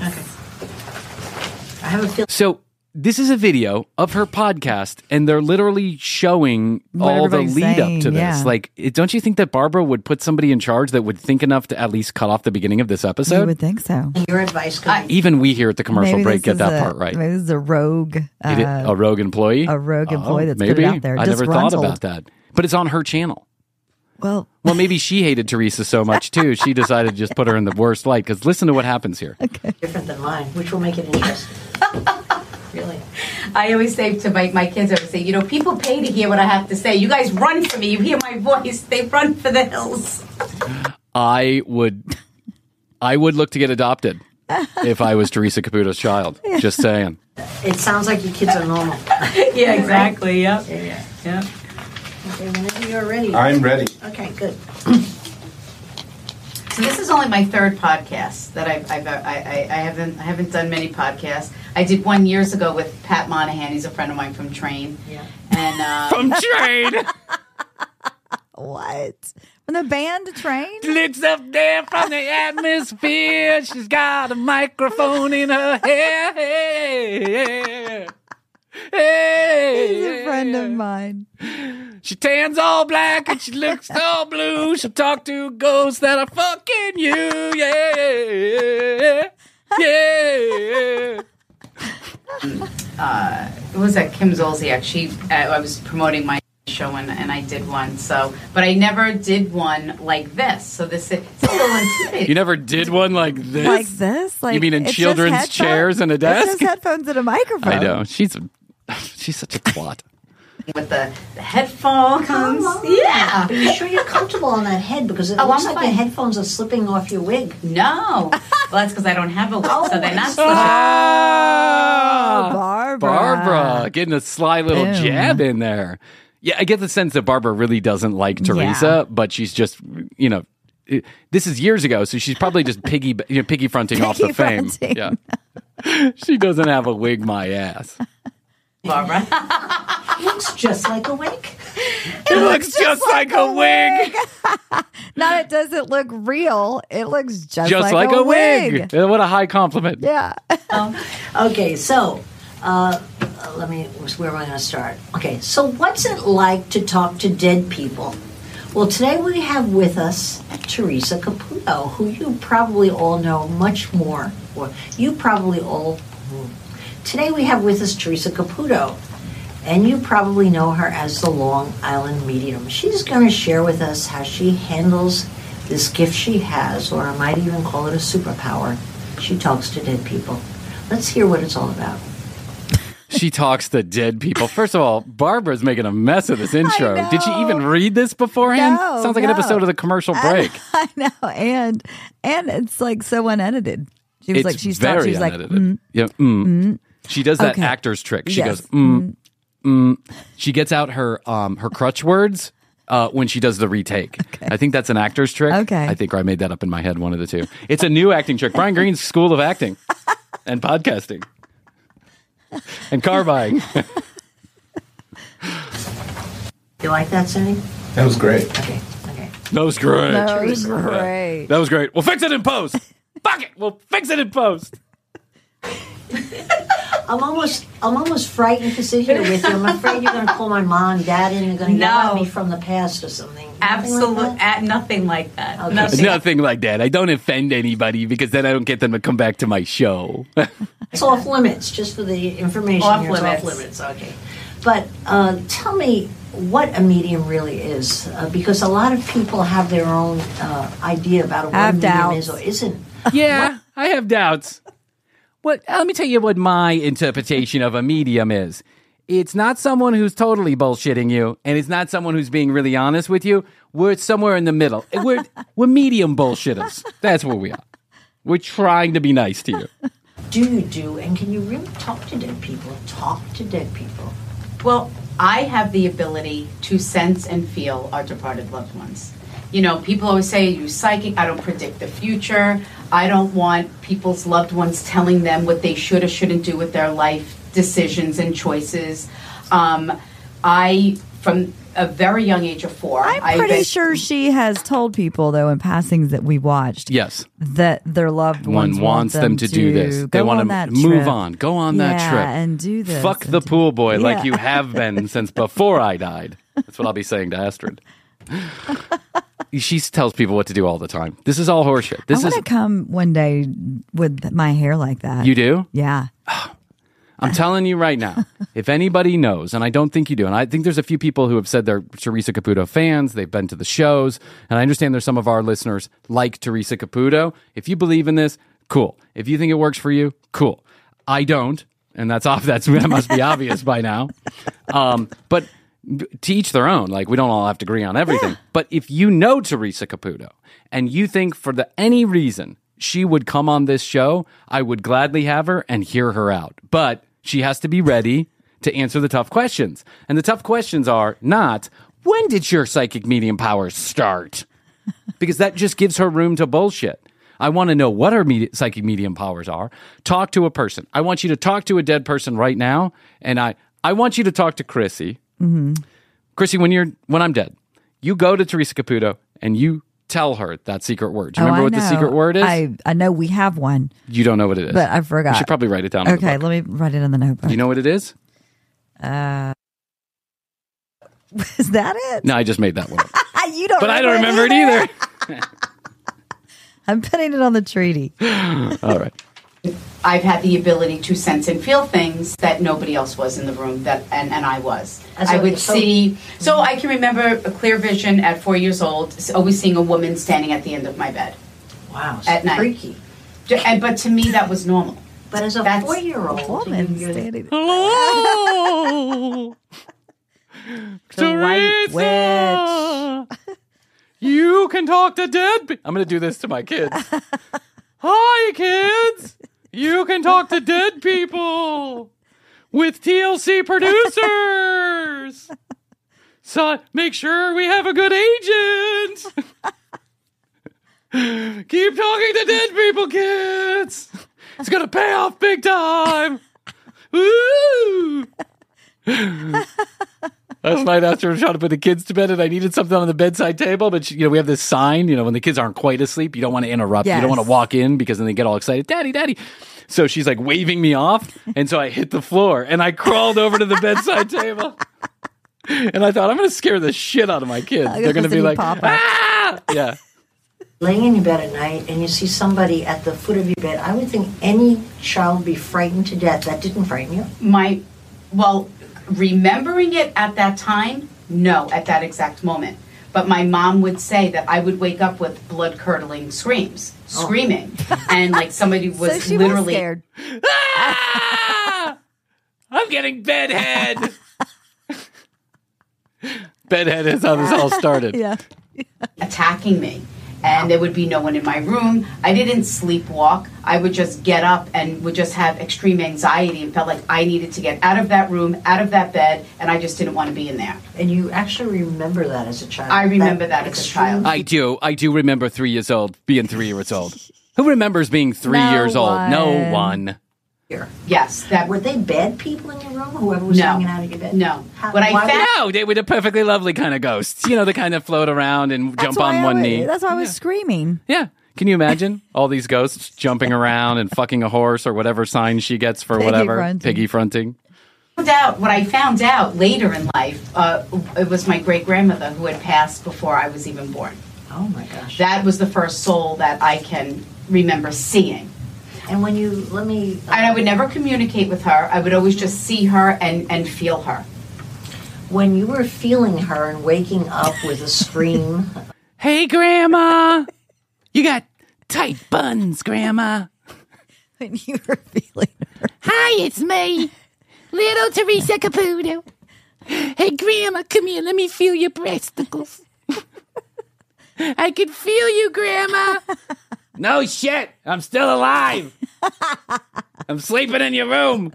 I have a feeling.
So this is a video of her podcast, and they're literally showing
What
all the
everybody's
lead
saying,
up to this.
yeah.
Don't you think that Barbara would put somebody in charge that would think enough to at least cut off the beginning of this
You
episode?
would think so.
Your advice could be.
Even we here at the commercial
Maybe
break
this
get
is
that part right.
Maybe this is a rogue.
A rogue employee?
a rogue employee that's put it
maybe.
out there,
I never thought
disgruntled.
about that. But it's on her channel.
Well,
Well, maybe she hated Teresa so much, too. She decided to just put her in the worst light. Because listen to what happens here.
different than mine, which will make it interesting. Really.
I always say to my kids, I would say, people pay to hear what I have to say. You guys run for me. You hear my voice. They run for the hills.
I would look to get adopted if I was Teresa Caputo's child. Just saying.
It sounds like your kids are normal.
Yeah, exactly. Yep.
Yeah. Okay, whenever you're ready.
I'm ready.
Okay, good.
So this is only my 3rd podcast that I haven't done many podcasts. I did one years ago with Pat Monahan. He's a friend of mine from Train.
Yeah.
And
From Train.
what? From the band Train?
Looks up there from the atmosphere. She's got a microphone in her hair. Hey,
He's a friend of mine.
She tans all black and she looks all blue. She'll talk to ghosts that are fucking you. Yeah. Yeah.
it was at Kim Zolciak. I was promoting my show and I did one. But I never did one like this. So it's a little intimidating.
You never did one like this?
Like this? Like
You mean in
it's just
children's
headphones?
chairs and a
It's
desk?
just headphones and a microphone.
I know. She's such a twat.
With the headphones.
Come on.
Yeah.
Are you sure you're comfortable on that head? Because it
Oh,
looks
I'm
like your
fine.
headphones are slipping off your wig.
No. Well, that's because I don't have a wig, so they're not slipping.
Ah,
Barbara.
getting a sly little
Boom.
jab in there. Yeah, I get the sense that Barbara really doesn't like Teresa, but she's just, this is years ago, so she's probably just piggy fronting off the fame.
Piggy
Yeah. She doesn't have a wig, my ass.
Barbara.
Looks just like a wig.
It looks just like a wig.
Not it doesn't look real. It looks just
Like a wig. What a high compliment.
Yeah.
Okay, so where am I going to start? Okay, so what's it like to talk to dead people? Well, today we have with us Teresa Caputo, who you probably all know much more, or you probably all. Today we have with us Teresa Caputo, and you probably know her as the Long Island Medium. She's going to share with us how she handles this gift she has, or I might even call it a superpower. She talks to dead people. Let's hear what it's all about.
She talks to dead people. First of all, Barbara's making a mess of this intro.
know.
Did she even read this beforehand?
No,
Sounds like an
no.
episode of the commercial break.
I know, and it's like so unedited. She was
It's
like, she's
very
she's like,
unedited. Yeah, She does that
Okay.
actor's trick. She
Yes.
goes, She gets out her crutch words when she does the retake. I think that's an actor's trick.
Okay.
I think I made that up in my head, one of the two. It's a new acting trick. Brian Green's School of Acting and Podcasting and car buying.
You like that, Cindy?
That was great.
Okay.
That was great.
that was great.
That was great. We'll fix it in post. Fuck it. We'll fix it in post.
I'm almost frightened to sit here with you. I'm afraid you're going to call my mom and dad in and you're going to yell at me from the past or something.
Absolutely, nothing like that.
Okay.
Nothing like that. I don't offend anybody because then I don't get them to come back to my show.
It's off limits, just for the information.
Off
here. It's
limits.
off limits, okay. But tell me what a medium really is, because a lot of people have their own idea about what a medium is or isn't.
Yeah, I have doubts. Let me tell you what my interpretation of a medium is. It's not someone who's totally bullshitting you, and it's not someone who's being really honest with you. We're somewhere in the middle. We're medium bullshitters. That's where we are. We're trying to be nice to you.
And can you really talk to dead people? Talk to dead people.
Well, I have the ability to sense and feel our departed loved ones. You know, people always say, you're psychic. I don't predict the future. I don't want people's loved ones telling them what they should or shouldn't do with their life decisions and choices. I, from a very young age of 4,
I'm pretty sure she has told people, though, in passings that we watched,
yes,
that their loved ones
wants them to do this. They want to move on, go on that trip,
and do this.
Fuck the pool boy, like you have been since before I died. That's what I'll be saying to Astrid. She tells people what to do all the time. This is all horseshit.
I want to come one day with my hair like that.
You do?
Yeah.
I'm telling you right now, if anybody knows, and I don't think you do, and I think there's a few people who have said they're Teresa Caputo fans, they've been to the shows, and I understand there's some of our listeners like Teresa Caputo. If you believe in this, cool. If you think it works for you, cool. I don't, and that must be obvious by now. But to each their own. Like, we don't all have to agree on everything. Yeah. But if you know Teresa Caputo, and you think for any reason she would come on this show, I would gladly have her and hear her out. But she has to be ready to answer the tough questions. And the tough questions are not, when did your psychic medium powers start? Because that just gives her room to bullshit. I want to know what her psychic medium powers are. Talk to a person. I want you to talk to a dead person right now. And I want you to talk to Chrissy. Mm-hmm. Chrissy, when I'm dead, you go to Teresa Caputo and you tell her that secret word. Do you remember what the secret word is?
I know we have one.
You don't know what it is.
But I forgot.
You should probably write it down.
Okay, let me write it in the notebook.
Do you know what it is?
Is that it?
No, I just made that one up.
You don't.
But I don't remember it either.
I'm putting it on the treaty.
All right.
I've had the ability to sense and feel things that nobody else was in the room, and I was. I would see. So I can remember a clear vision at 4 years old, always seeing a woman standing at the end of my bed.
Wow, so
at night.
Freaky.
But to me, that was normal.
But as a 4-year-old
woman standing.
Hello,
the white witch.
You can talk to dead. I'm going to do this to my kids. Hi, kids. You can talk to dead people with TLC producers. So make sure we have a good agent. Keep talking to dead people, kids. It's going to pay off big time. Woo! Last night after I was trying to put the kids to bed and I needed something on the bedside table, but we have this sign, when the kids aren't quite asleep, you don't want to interrupt. Yes. You don't want to walk in because then they get all excited. Daddy, daddy. So she's like waving me off. And so I hit the floor and I crawled over to the bedside table. And I thought, I'm going to scare the shit out of my kids. They're going to be like, ah! Yeah.
Laying in your bed at night and you see somebody at the foot of your bed, I would think any child would be frightened to death. That didn't frighten you?
Remembering it at that time, no, at that exact moment. But my mom would say that I would wake up with blood-curdling screams, screaming. And like somebody was
so she
literally...
was scared.
Ah! I'm getting bedhead. Bedhead is how this all started.
Yeah.
Attacking me. And there would be no one in my room. I didn't sleepwalk. I would just get up and would just have extreme anxiety and felt like I needed to get out of that room, out of that bed, and I just didn't want to be in there.
And you actually remember that as a child?
I remember that as a child.
I do remember 3 years old, being 3 years old. Who remembers being 3 years old? No one.
Yes.
Were they bad people in your room, whoever was hanging out of your bed?
No.
No, they were the perfectly lovely kind of ghosts. The kind that float around and jump on one knee.
That's why I was screaming.
Yeah. Can you imagine all these ghosts jumping around and fucking a horse or whatever sign she gets for
Piggy
whatever?
fronting.
Piggy fronting.
What I found out later in life, it was my great-grandmother who had passed before I was even born.
Oh my gosh.
That was the first soul that I can remember seeing.
And when you, let me...
And I would never communicate with her. I would always just see her and feel her.
When you were feeling her and waking up with a scream...
Hey, Grandma. You got tight buns, Grandma.
When you were feeling her.
Hi, it's me, little Teresa Caputo. Hey, Grandma, come here. Let me feel your breasticles. I can feel you, Grandma.
No shit. I'm still alive. I'm sleeping in your room.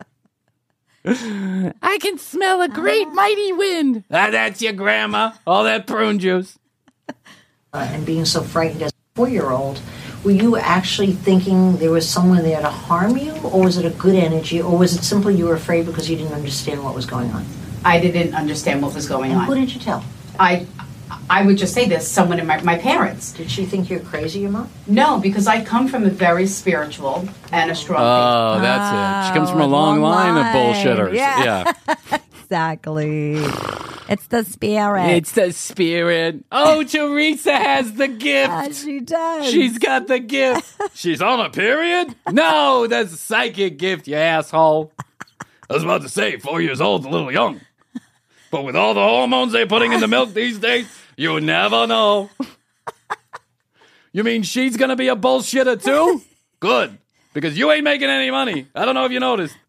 I can smell a great mighty wind.
That's your grandma. All that prune juice.
And being so frightened as a 4-year-old, were you actually thinking there was someone there to harm you, or was it a good energy, or was it simply you were afraid because you didn't understand what was going on?
I didn't understand what was going
And
on.
who did you tell?
I would just say this, someone in my parents.
Did she think you're crazy, your mom?
No, because I come from a very spiritual and a strong
Oh, that's it. She comes from a long line of bullshitters.
Yeah. Exactly. It's the spirit.
It's the spirit. Oh, Teresa has the gift.
Yeah, she does.
She's got the gift. She's on a period? No, that's a psychic gift, you asshole. I was about to say, 4 years old's a little young. But with all the hormones they're putting in the milk these days, you never know. You mean she's going to be a bullshitter too? Good. Because you ain't making any money. I don't know if you noticed.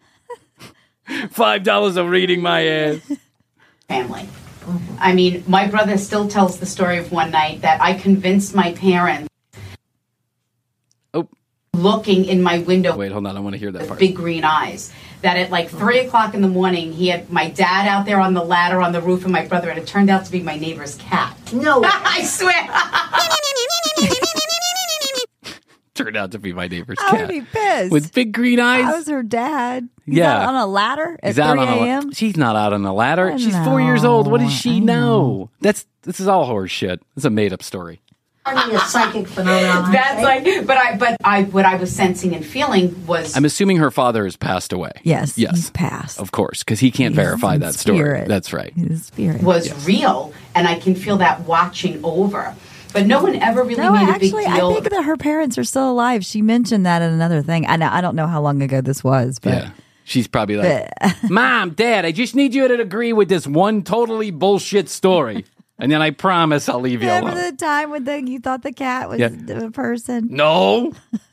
$5 of reading my ass.
family. I mean, my brother still tells the story of one night that I convinced my parents looking in my window.
Wait, hold on. I want to hear that part.
Big green eyes. That at like 3 o'clock in the morning, he had my dad out there on the ladder on the roof and my brother, and it turned out to be my neighbor's cat.
No.
I swear.
Turned out to be my neighbor's
I
cat.
would be pissed.
With big green eyes.
I was her dad. He's
Yeah.
out on a ladder at
He's
3
out on
a.m.
She's not out on a ladder.
I
She's 4 years old. What does she
know.
know? This is all horse shit. It's a made up story.
A psychic phenomenon.
That's like, but I, what I was sensing and feeling was.
I'm assuming her father has passed away.
Yes.
Yes.
He's passed.
Of course, because he can't
He's
verify
in
that story.
spirit.
That's right.
His spirit.
was real, and I can feel that watching over. But no one ever really
No,
made a
actually,
big deal.
I think that her parents are still alive. She mentioned that in another thing. I don't know how long ago this was, but
Yeah. She's probably like, Mom, Dad, I just need you to agree with this one totally bullshit story. And then I promise I'll leave you
remember
alone.
the time when you thought the cat was a person?
No.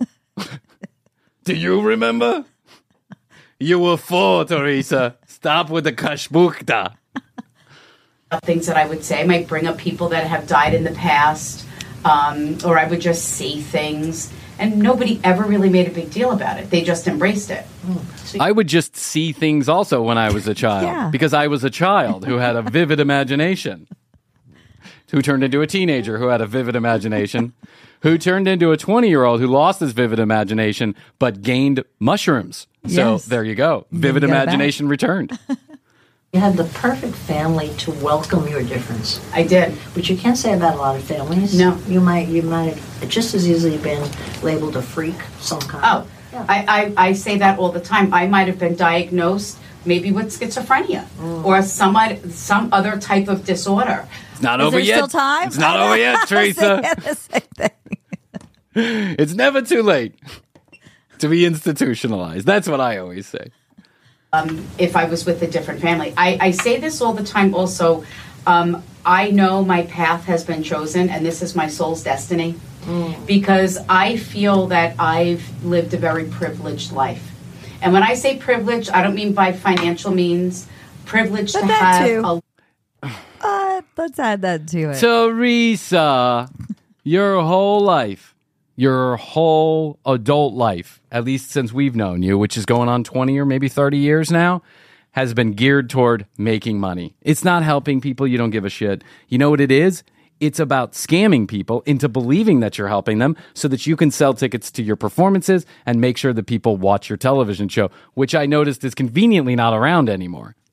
Do you remember? You were 4, Teresa. Stop with the kashbukta.
Things that I would say. I might bring up people that have died in the past, or I would just say things, and nobody ever really made a big deal about it. They just embraced it.
I would just see things also when I was a child.
Yeah.
Because I was a child who had a vivid imagination. Who turned into a teenager who had a vivid imagination. Who turned into a 20-year-old who lost his vivid imagination but gained mushrooms. So
Yes.
there you go. Vivid
you got it
imagination returned.
You had the perfect family to welcome your difference,
I did.
which you can't say about a lot of families.
No.
You might have just as easily been labeled a freak, some kind.
Oh,
Yeah.
I say that all the time. I might have been diagnosed maybe with schizophrenia or some other type of disorder.
It's not
Is
over
there
yet.
still time?
It's not over yet, Teresa.
The same thing.
It's never too late to be institutionalized. That's what I always say.
If I was with a different family. I say this all the time also. I know my path has been chosen and this is my soul's destiny because I feel that I've lived a very privileged life. And when I say privileged, I don't mean by financial means. Privileged
But
to
that
have
too.
a
Let's add that to it.
Teresa, your whole life, your whole adult life, at least since we've known you, which is going on 20 or maybe 30 years now, has been geared toward making money. It's not helping people. You don't give a shit. You know what it is? It's about scamming people into believing that you're helping them so that you can sell tickets to your performances and make sure that people watch your television show, which I noticed is conveniently not around anymore.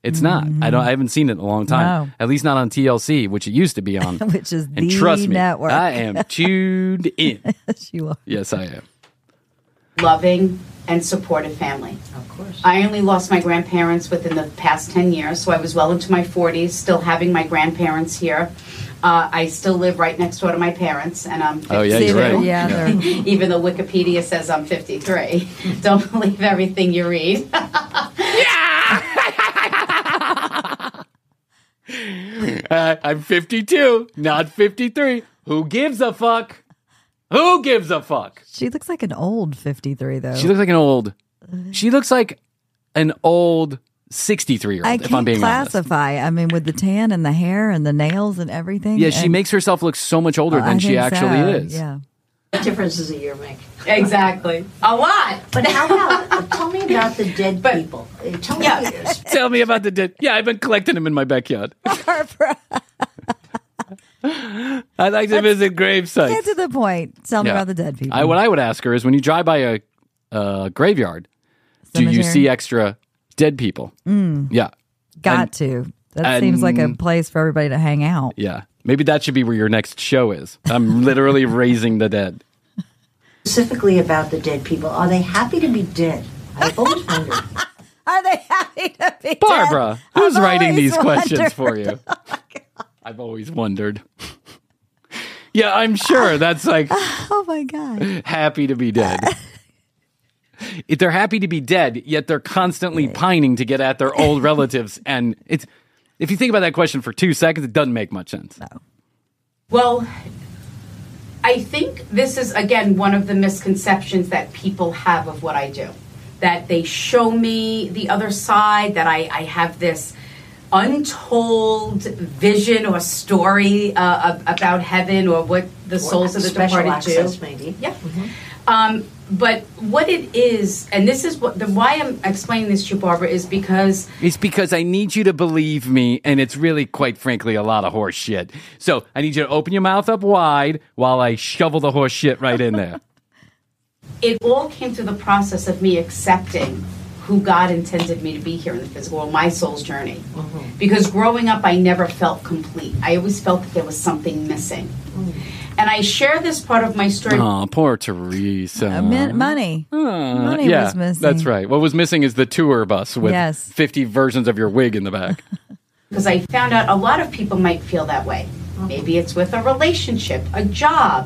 It's not. I haven't seen it in a long time.
No.
At least not on TLC, which it used to be on.
Which is
and
the
trust me,
network.
I am tuned in.
You are.
Yes, I am.
Loving and supportive family.
Of course.
I only lost my grandparents within the past 10 years, so I was well into my 40s, still having my grandparents here. I still live right next door to my parents, and I'm 52.
Oh, yeah, you're right.
Yeah, they're-
Even though Wikipedia says I'm 53. Don't believe everything you read.
I'm 52, not 53. Who gives a fuck? Who gives a fuck?
She looks like an old 53, though.
She looks like an old. She looks like an old 63-year-old.
I
If I'm
can't
being honest.
classify. I mean, with the tan and the hair and the nails and everything.
Yeah, she
and-
makes herself look so much older
I
than she
think
actually
so,
is.
Yeah.
What difference does a year make?
Exactly. A lot.
But how about, tell me about the dead people. Tell me,
Tell me about the dead. Yeah, I've been collecting them in my backyard. I like to visit grave sites.
Get to the point. Tell me
Yeah.
about the dead people.
What I would ask her is, when you drive by a graveyard, do you
Cemetery?
see extra dead people? Yeah.
Got
And-
to. That seems like a place for everybody to hang out.
Yeah. Maybe that should be where your next show is. I'm literally raising the dead.
specifically about the dead people. Are they happy to be dead? I've always wondered.
Are they happy to be
Barbara,
dead?
who's
I've
writing
always
these questions for
wondered.
you? I've always wondered. Yeah, I'm sure that's like
Oh my God.
happy to be dead. If they're happy to be dead, yet they're constantly pining to get at their old relatives. And it's, if you think about that question for 2 seconds, it doesn't make much sense.
Well, I think this is, again, one of the misconceptions that people have of what I do. That they show me the other side, that I have this untold vision or story about heaven or what the souls of the
special
departed do.
access, maybe.
Yeah. But what it is, and this is why I'm explaining this to you, Barbara, is because
It's because I need you to believe me, and it's really, quite frankly, a lot of horse shit. So I need you to open your mouth up wide while I shovel the horse shit right in there.
it all came through the process of me accepting who God intended me to be here in the physical world, my soul's journey. Because growing up, I never felt complete. I always felt that there was something missing. And I share this part of my story.
Oh, poor Teresa.
Money. Money
yeah,
was missing.
that's right. What was missing is the tour bus with
Yes.
50 versions of your wig in the back.
Because I found out a lot of people might feel that way. Maybe it's with a relationship, a job.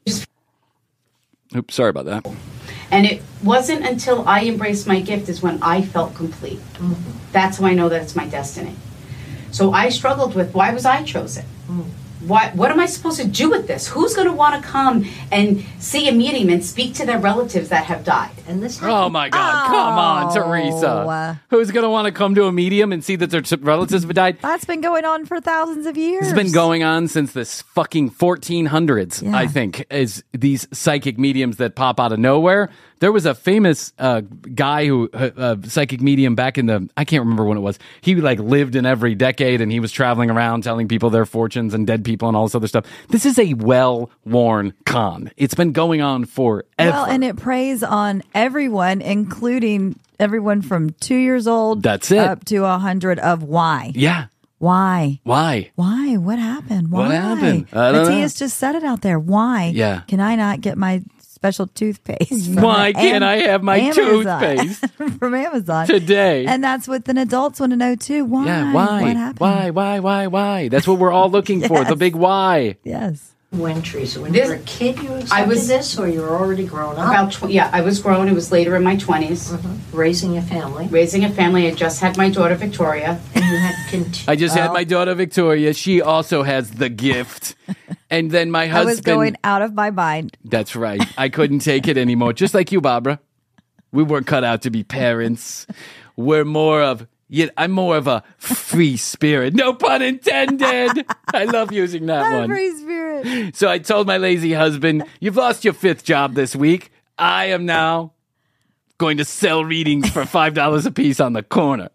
Oops, sorry about that.
And it wasn't until I embraced my gift is when I felt complete. That's how I know that it's my destiny. So I struggled with, why was I chosen? What am I supposed to do with this? Who's going to want to come and see a medium and speak to their relatives that have died?
And this
Oh my God! Come on, Teresa. Who's gonna want to come to a medium and see that their relatives have died?
That's been going on for thousands of years.
It's been going on since the fucking 1400s,
Yeah.
I think, is these psychic mediums that pop out of nowhere. There was a famous guy who, psychic medium back in the, I can't remember when it was. He like lived in every decade and he was traveling around telling people their fortunes and dead people and all this other stuff. This is a well-worn con. It's been going on forever.
Well, and it preys on everyone, including everyone from 2 years old
That's it.
up to 100 of why.
Yeah.
Why?
Why?
Why? What happened? Why?
What happened? I don't know.
Matthias just said it out there. Why?
Yeah.
Can I not get my special toothpaste?
Why can't I have my toothpaste
from Amazon
today?
And that's what the adults want to know too. Why?
Yeah, why?
What happened?
Why? That's what we're all looking for. The
Yes.
big why.
Yes.
When, Teresa, when you were a kid, you accepted this, or you were already grown up?
I was grown. It was later in my 20s.
Raising a family.
Raising a family. I just had my daughter, Victoria.
And you had
I just had my daughter Victoria. She also has the gift. And then my
I
husband.
was going out of my mind.
That's right. I couldn't take it anymore. Just like you, Barbara. We weren't cut out to be parents. We're more of. Yet I'm more of a free spirit. No pun intended. I love using that one.
Free spirit.
So I told my lazy husband, "You've lost your 5th job this week. I am now going to sell readings for $5 a piece on the corner."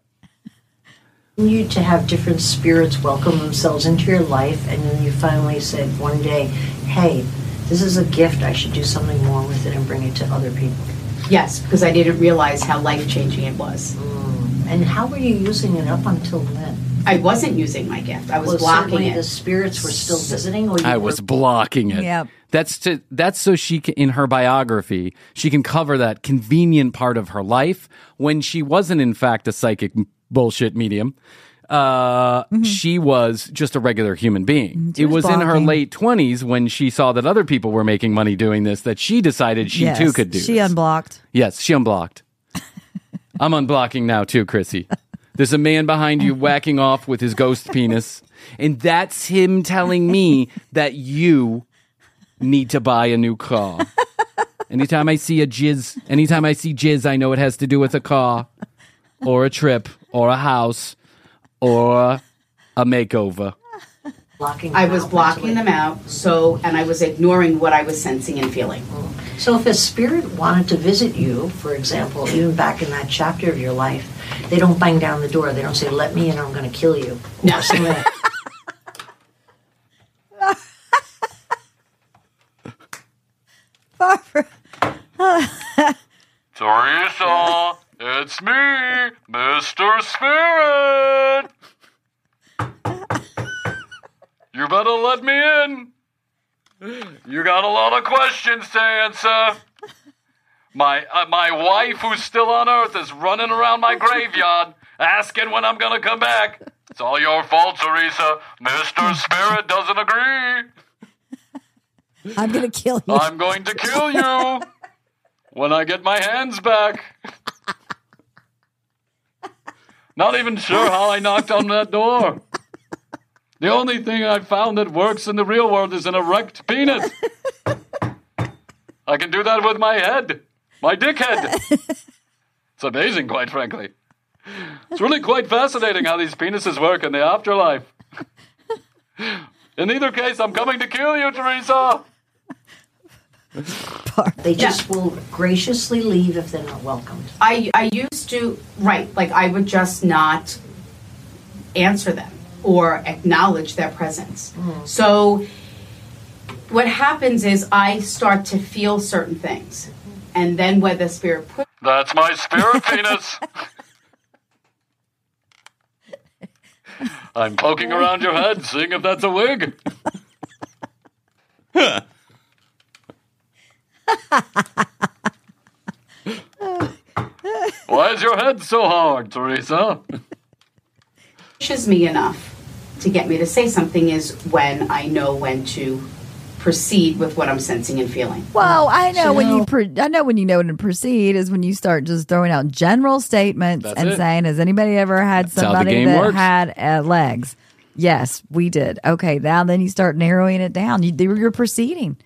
You to have different spirits welcome themselves into your life, and then you finally said one day, hey, this is a gift. I should do something more with it and bring it to other people.
Yes, because I didn't realize how life-changing it was.
And how were you using it up until then?
I wasn't using my gift. I was blocking
certainly
it.
the spirits were still visiting? Or you
I
were-
was blocking it.
Yep.
That's so she can, in her biography, she can cover that convenient part of her life when she wasn't in fact a psychic bullshit medium. She was just a regular human being.
She
It
was
was in her
blocking.
late 20s when she saw that other people were making money doing this that she decided she
Yes,
too could do
She
this.
unblocked.
Yes, she unblocked. I'm unblocking now too, Chrissy. There's a man behind you whacking off with his ghost penis, and that's him telling me that you need to buy a new car. Anytime I see jizz, I know it has to do with a car, or a trip, or a house, or a makeover.
blocking
I
them
was
out
blocking
mentally.
them out, and I was ignoring what I was sensing and feeling.
So if a spirit wanted to visit you, for example, even back in that chapter of your life, they don't bang down the door. They don't say, let me in or I'm going to kill you.
No.
Barbara.
Teresa, it's me, Mr. Spirit. You better let me in. You got a lot of questions to answer. My wife, who's still on Earth, is running around my graveyard asking when I'm gonna come back. It's all your fault, Teresa. Mr. Spirit doesn't agree.
I'm going to kill you.
I'm going to kill you when I get my hands back. Not even sure how I knocked on that door. The only thing I've found that works in the real world is an erect penis. I can do that with my head, my dick head. It's amazing, quite frankly. It's really quite fascinating how these penises work in the afterlife. In either case, I'm coming to kill you, Teresa.
They just will graciously leave if they're not welcomed.
I used to, right, like I would just not answer them or acknowledge their presence. So what happens is I start to feel certain things. And then when the spirit puts...
That's my spirit penis. I'm poking around your head, seeing if that's a wig. Why is your head so hard, Teresa?
pushes me enough to get me to say something is when I know when to proceed with what I'm sensing and feeling.
Well, I know when
So-
I know when you know when to proceed is when you start just throwing out general statements
That's
and
it.
saying, "Has anybody ever had
how the
somebody
game
that
works.
had legs?" Yes, we did. Okay, now then you start narrowing it down. You're proceeding.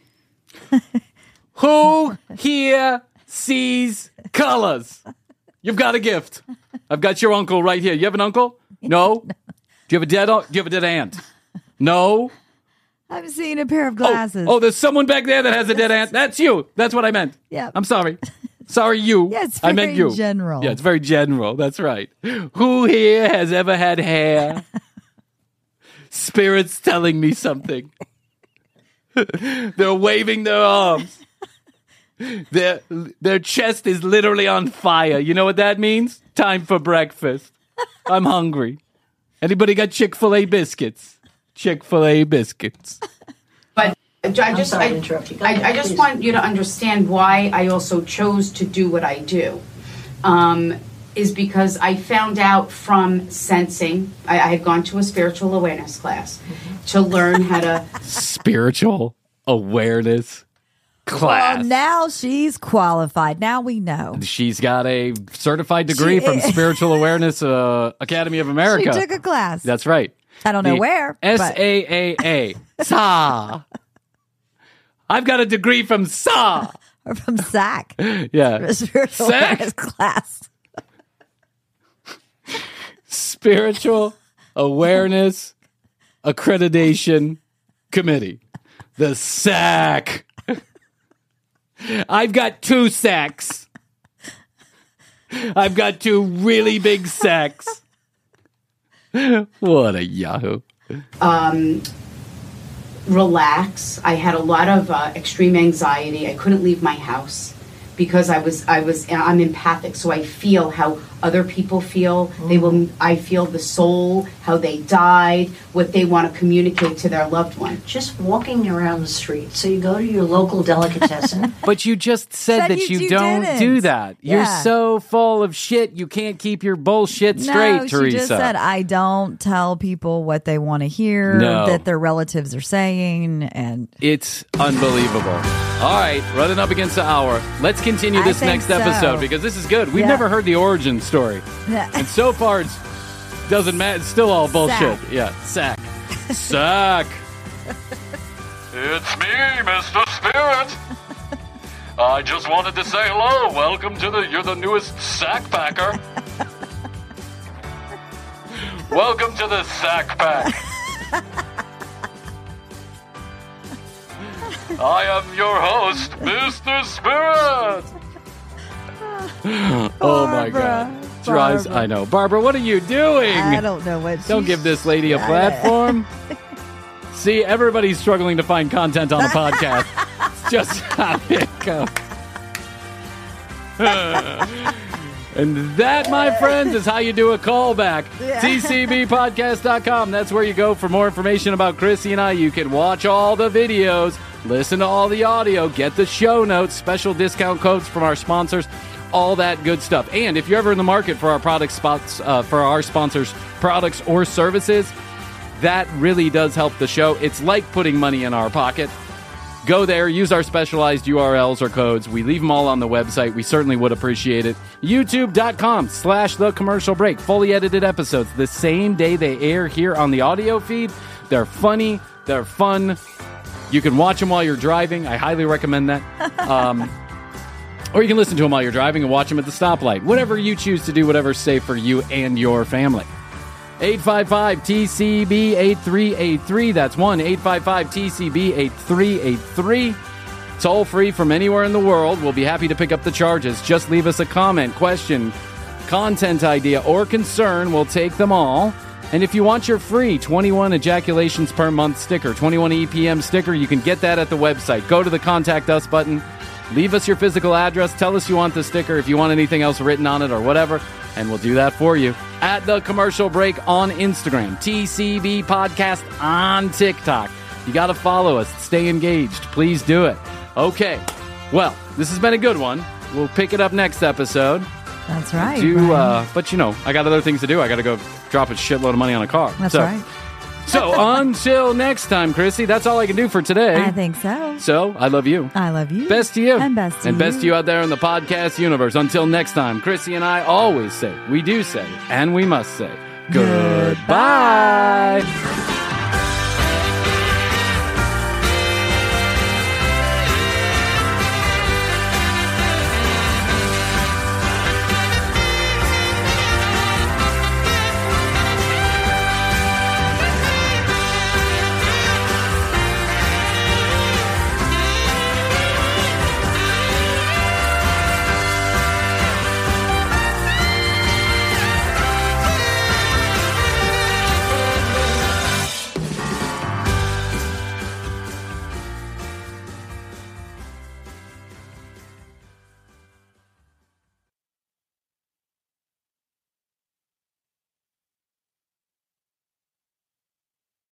Who here sees colors? You've got a gift. I've got your uncle right here. You have an uncle? No? Do you have a dead aunt? No?
I'm seeing a pair of glasses.
Oh, there's someone back there that has a dead aunt. That's you. That's what I meant.
Yeah.
I'm sorry. Sorry, you.
Yeah, it's
I meant
very
you.
general.
Yeah, it's very general. That's right. Who here has ever had hair? Spirits telling me something. They're waving their arms. Their chest is literally on fire. You know what that means? Time for breakfast. I'm hungry. Anybody got Chick-fil-A biscuits? Chick-fil-A biscuits.
But I just,
sorry to interrupt you. Go ahead,
I just
please.
want you to understand why I also chose to do what I do. Is because I found out from sensing, I had gone to a spiritual awareness class to learn how to,
Spiritual awareness class.
Well, now she's qualified. Now we know.
She's got a certified degree
She-
from Spiritual Awareness Academy of
She
America.
took a class.
That's right.
I don't know
The
where, but-
SAAA. SA. I've got a degree from SA.
or from SAC,
Yeah.
spiritual
SAC?
awareness class.
Spiritual Awareness Accreditation Committee. The SAC. I've got 2 sacks. I've got 2 really big sacks. What a yahoo.
relax. I had a lot of extreme anxiety. I couldn't leave my house because I'm empathic, so I feel how other people feel. I feel the soul, how they died, what they want to communicate to their loved one.
Just walking around the street. So you go to your local delicatessen.
But you just said that you don't
didn't.
do that. You're
Yeah.
so full of shit. You can't keep your bullshit straight,
No,
Teresa.
she just said, I don't tell people what they want to hear,
No.
that their relatives are saying. And
It's unbelievable. All right, running up against the hour. Let's continue
I
this
think
next
so.
episode because this is good. We've
Yeah.
never heard the origin story. And so far, it doesn't matter. It's still all bullshit.
Sack.
Yeah, sack. Sack. It's me, Mr. Spirit. I just wanted to say hello. Welcome to you're the newest sack packer. Welcome to the sack pack. I am your host, Mr. Spirit. Oh my God. Tries.
Barbara.
I know. Barbara, what are you doing?
I don't know what
Don't give this lady a platform. See, everybody's struggling to find content on the podcast. It's just how it goes. And that, my friends, is how you do a callback. TCBpodcast.com. That's where you go for more information about Chrissy and I. You can watch all the videos, listen to all the audio, get the show notes, special discount codes from our sponsors, all that good stuff. And if you're ever in the market for our product spots, for our sponsors' products or services, that really does help the show. It's like putting money in our pocket. Go there, use our specialized URLs or codes. We leave them all on the website. We certainly would appreciate it. YouTube.com/The Commercial Break. Fully edited episodes the same day they air here on the audio feed. They're funny. They're fun. You can watch them while you're driving. I highly recommend that. Or you can listen to them while you're driving and watch them at the stoplight. Whatever you choose to do, whatever's safe for you and your family. 855-TCB-8383. That's 1-855-TCB-8383. Toll free from anywhere in the world. We'll be happy to pick up the charges. Just leave us a comment, question, content idea, or concern. We'll take them all. And if you want your free 21 ejaculations per month sticker, 21 EPM sticker, you can get that at the website. Go to the Contact Us button. Leave us your physical address. Tell us you want the sticker, if you want anything else written on it or whatever, and we'll do that for you. At The Commercial Break on Instagram. TCB Podcast on TikTok. You got to follow us. Stay engaged. Please do it. Okay. Well, this has been a good one. We'll pick it up next episode.
that's right.
Brian. But, I got other things to do. I got to go drop a shitload of money on a car.
That's right.
So until next time, Chrissy, that's all I can do for today.
I think so.
So, I love you.
I love you.
Best to you.
And best to
and
you.
best to you out there in the podcast universe. Until next time, Chrissy and I always say, we do say, and we must say, goodbye.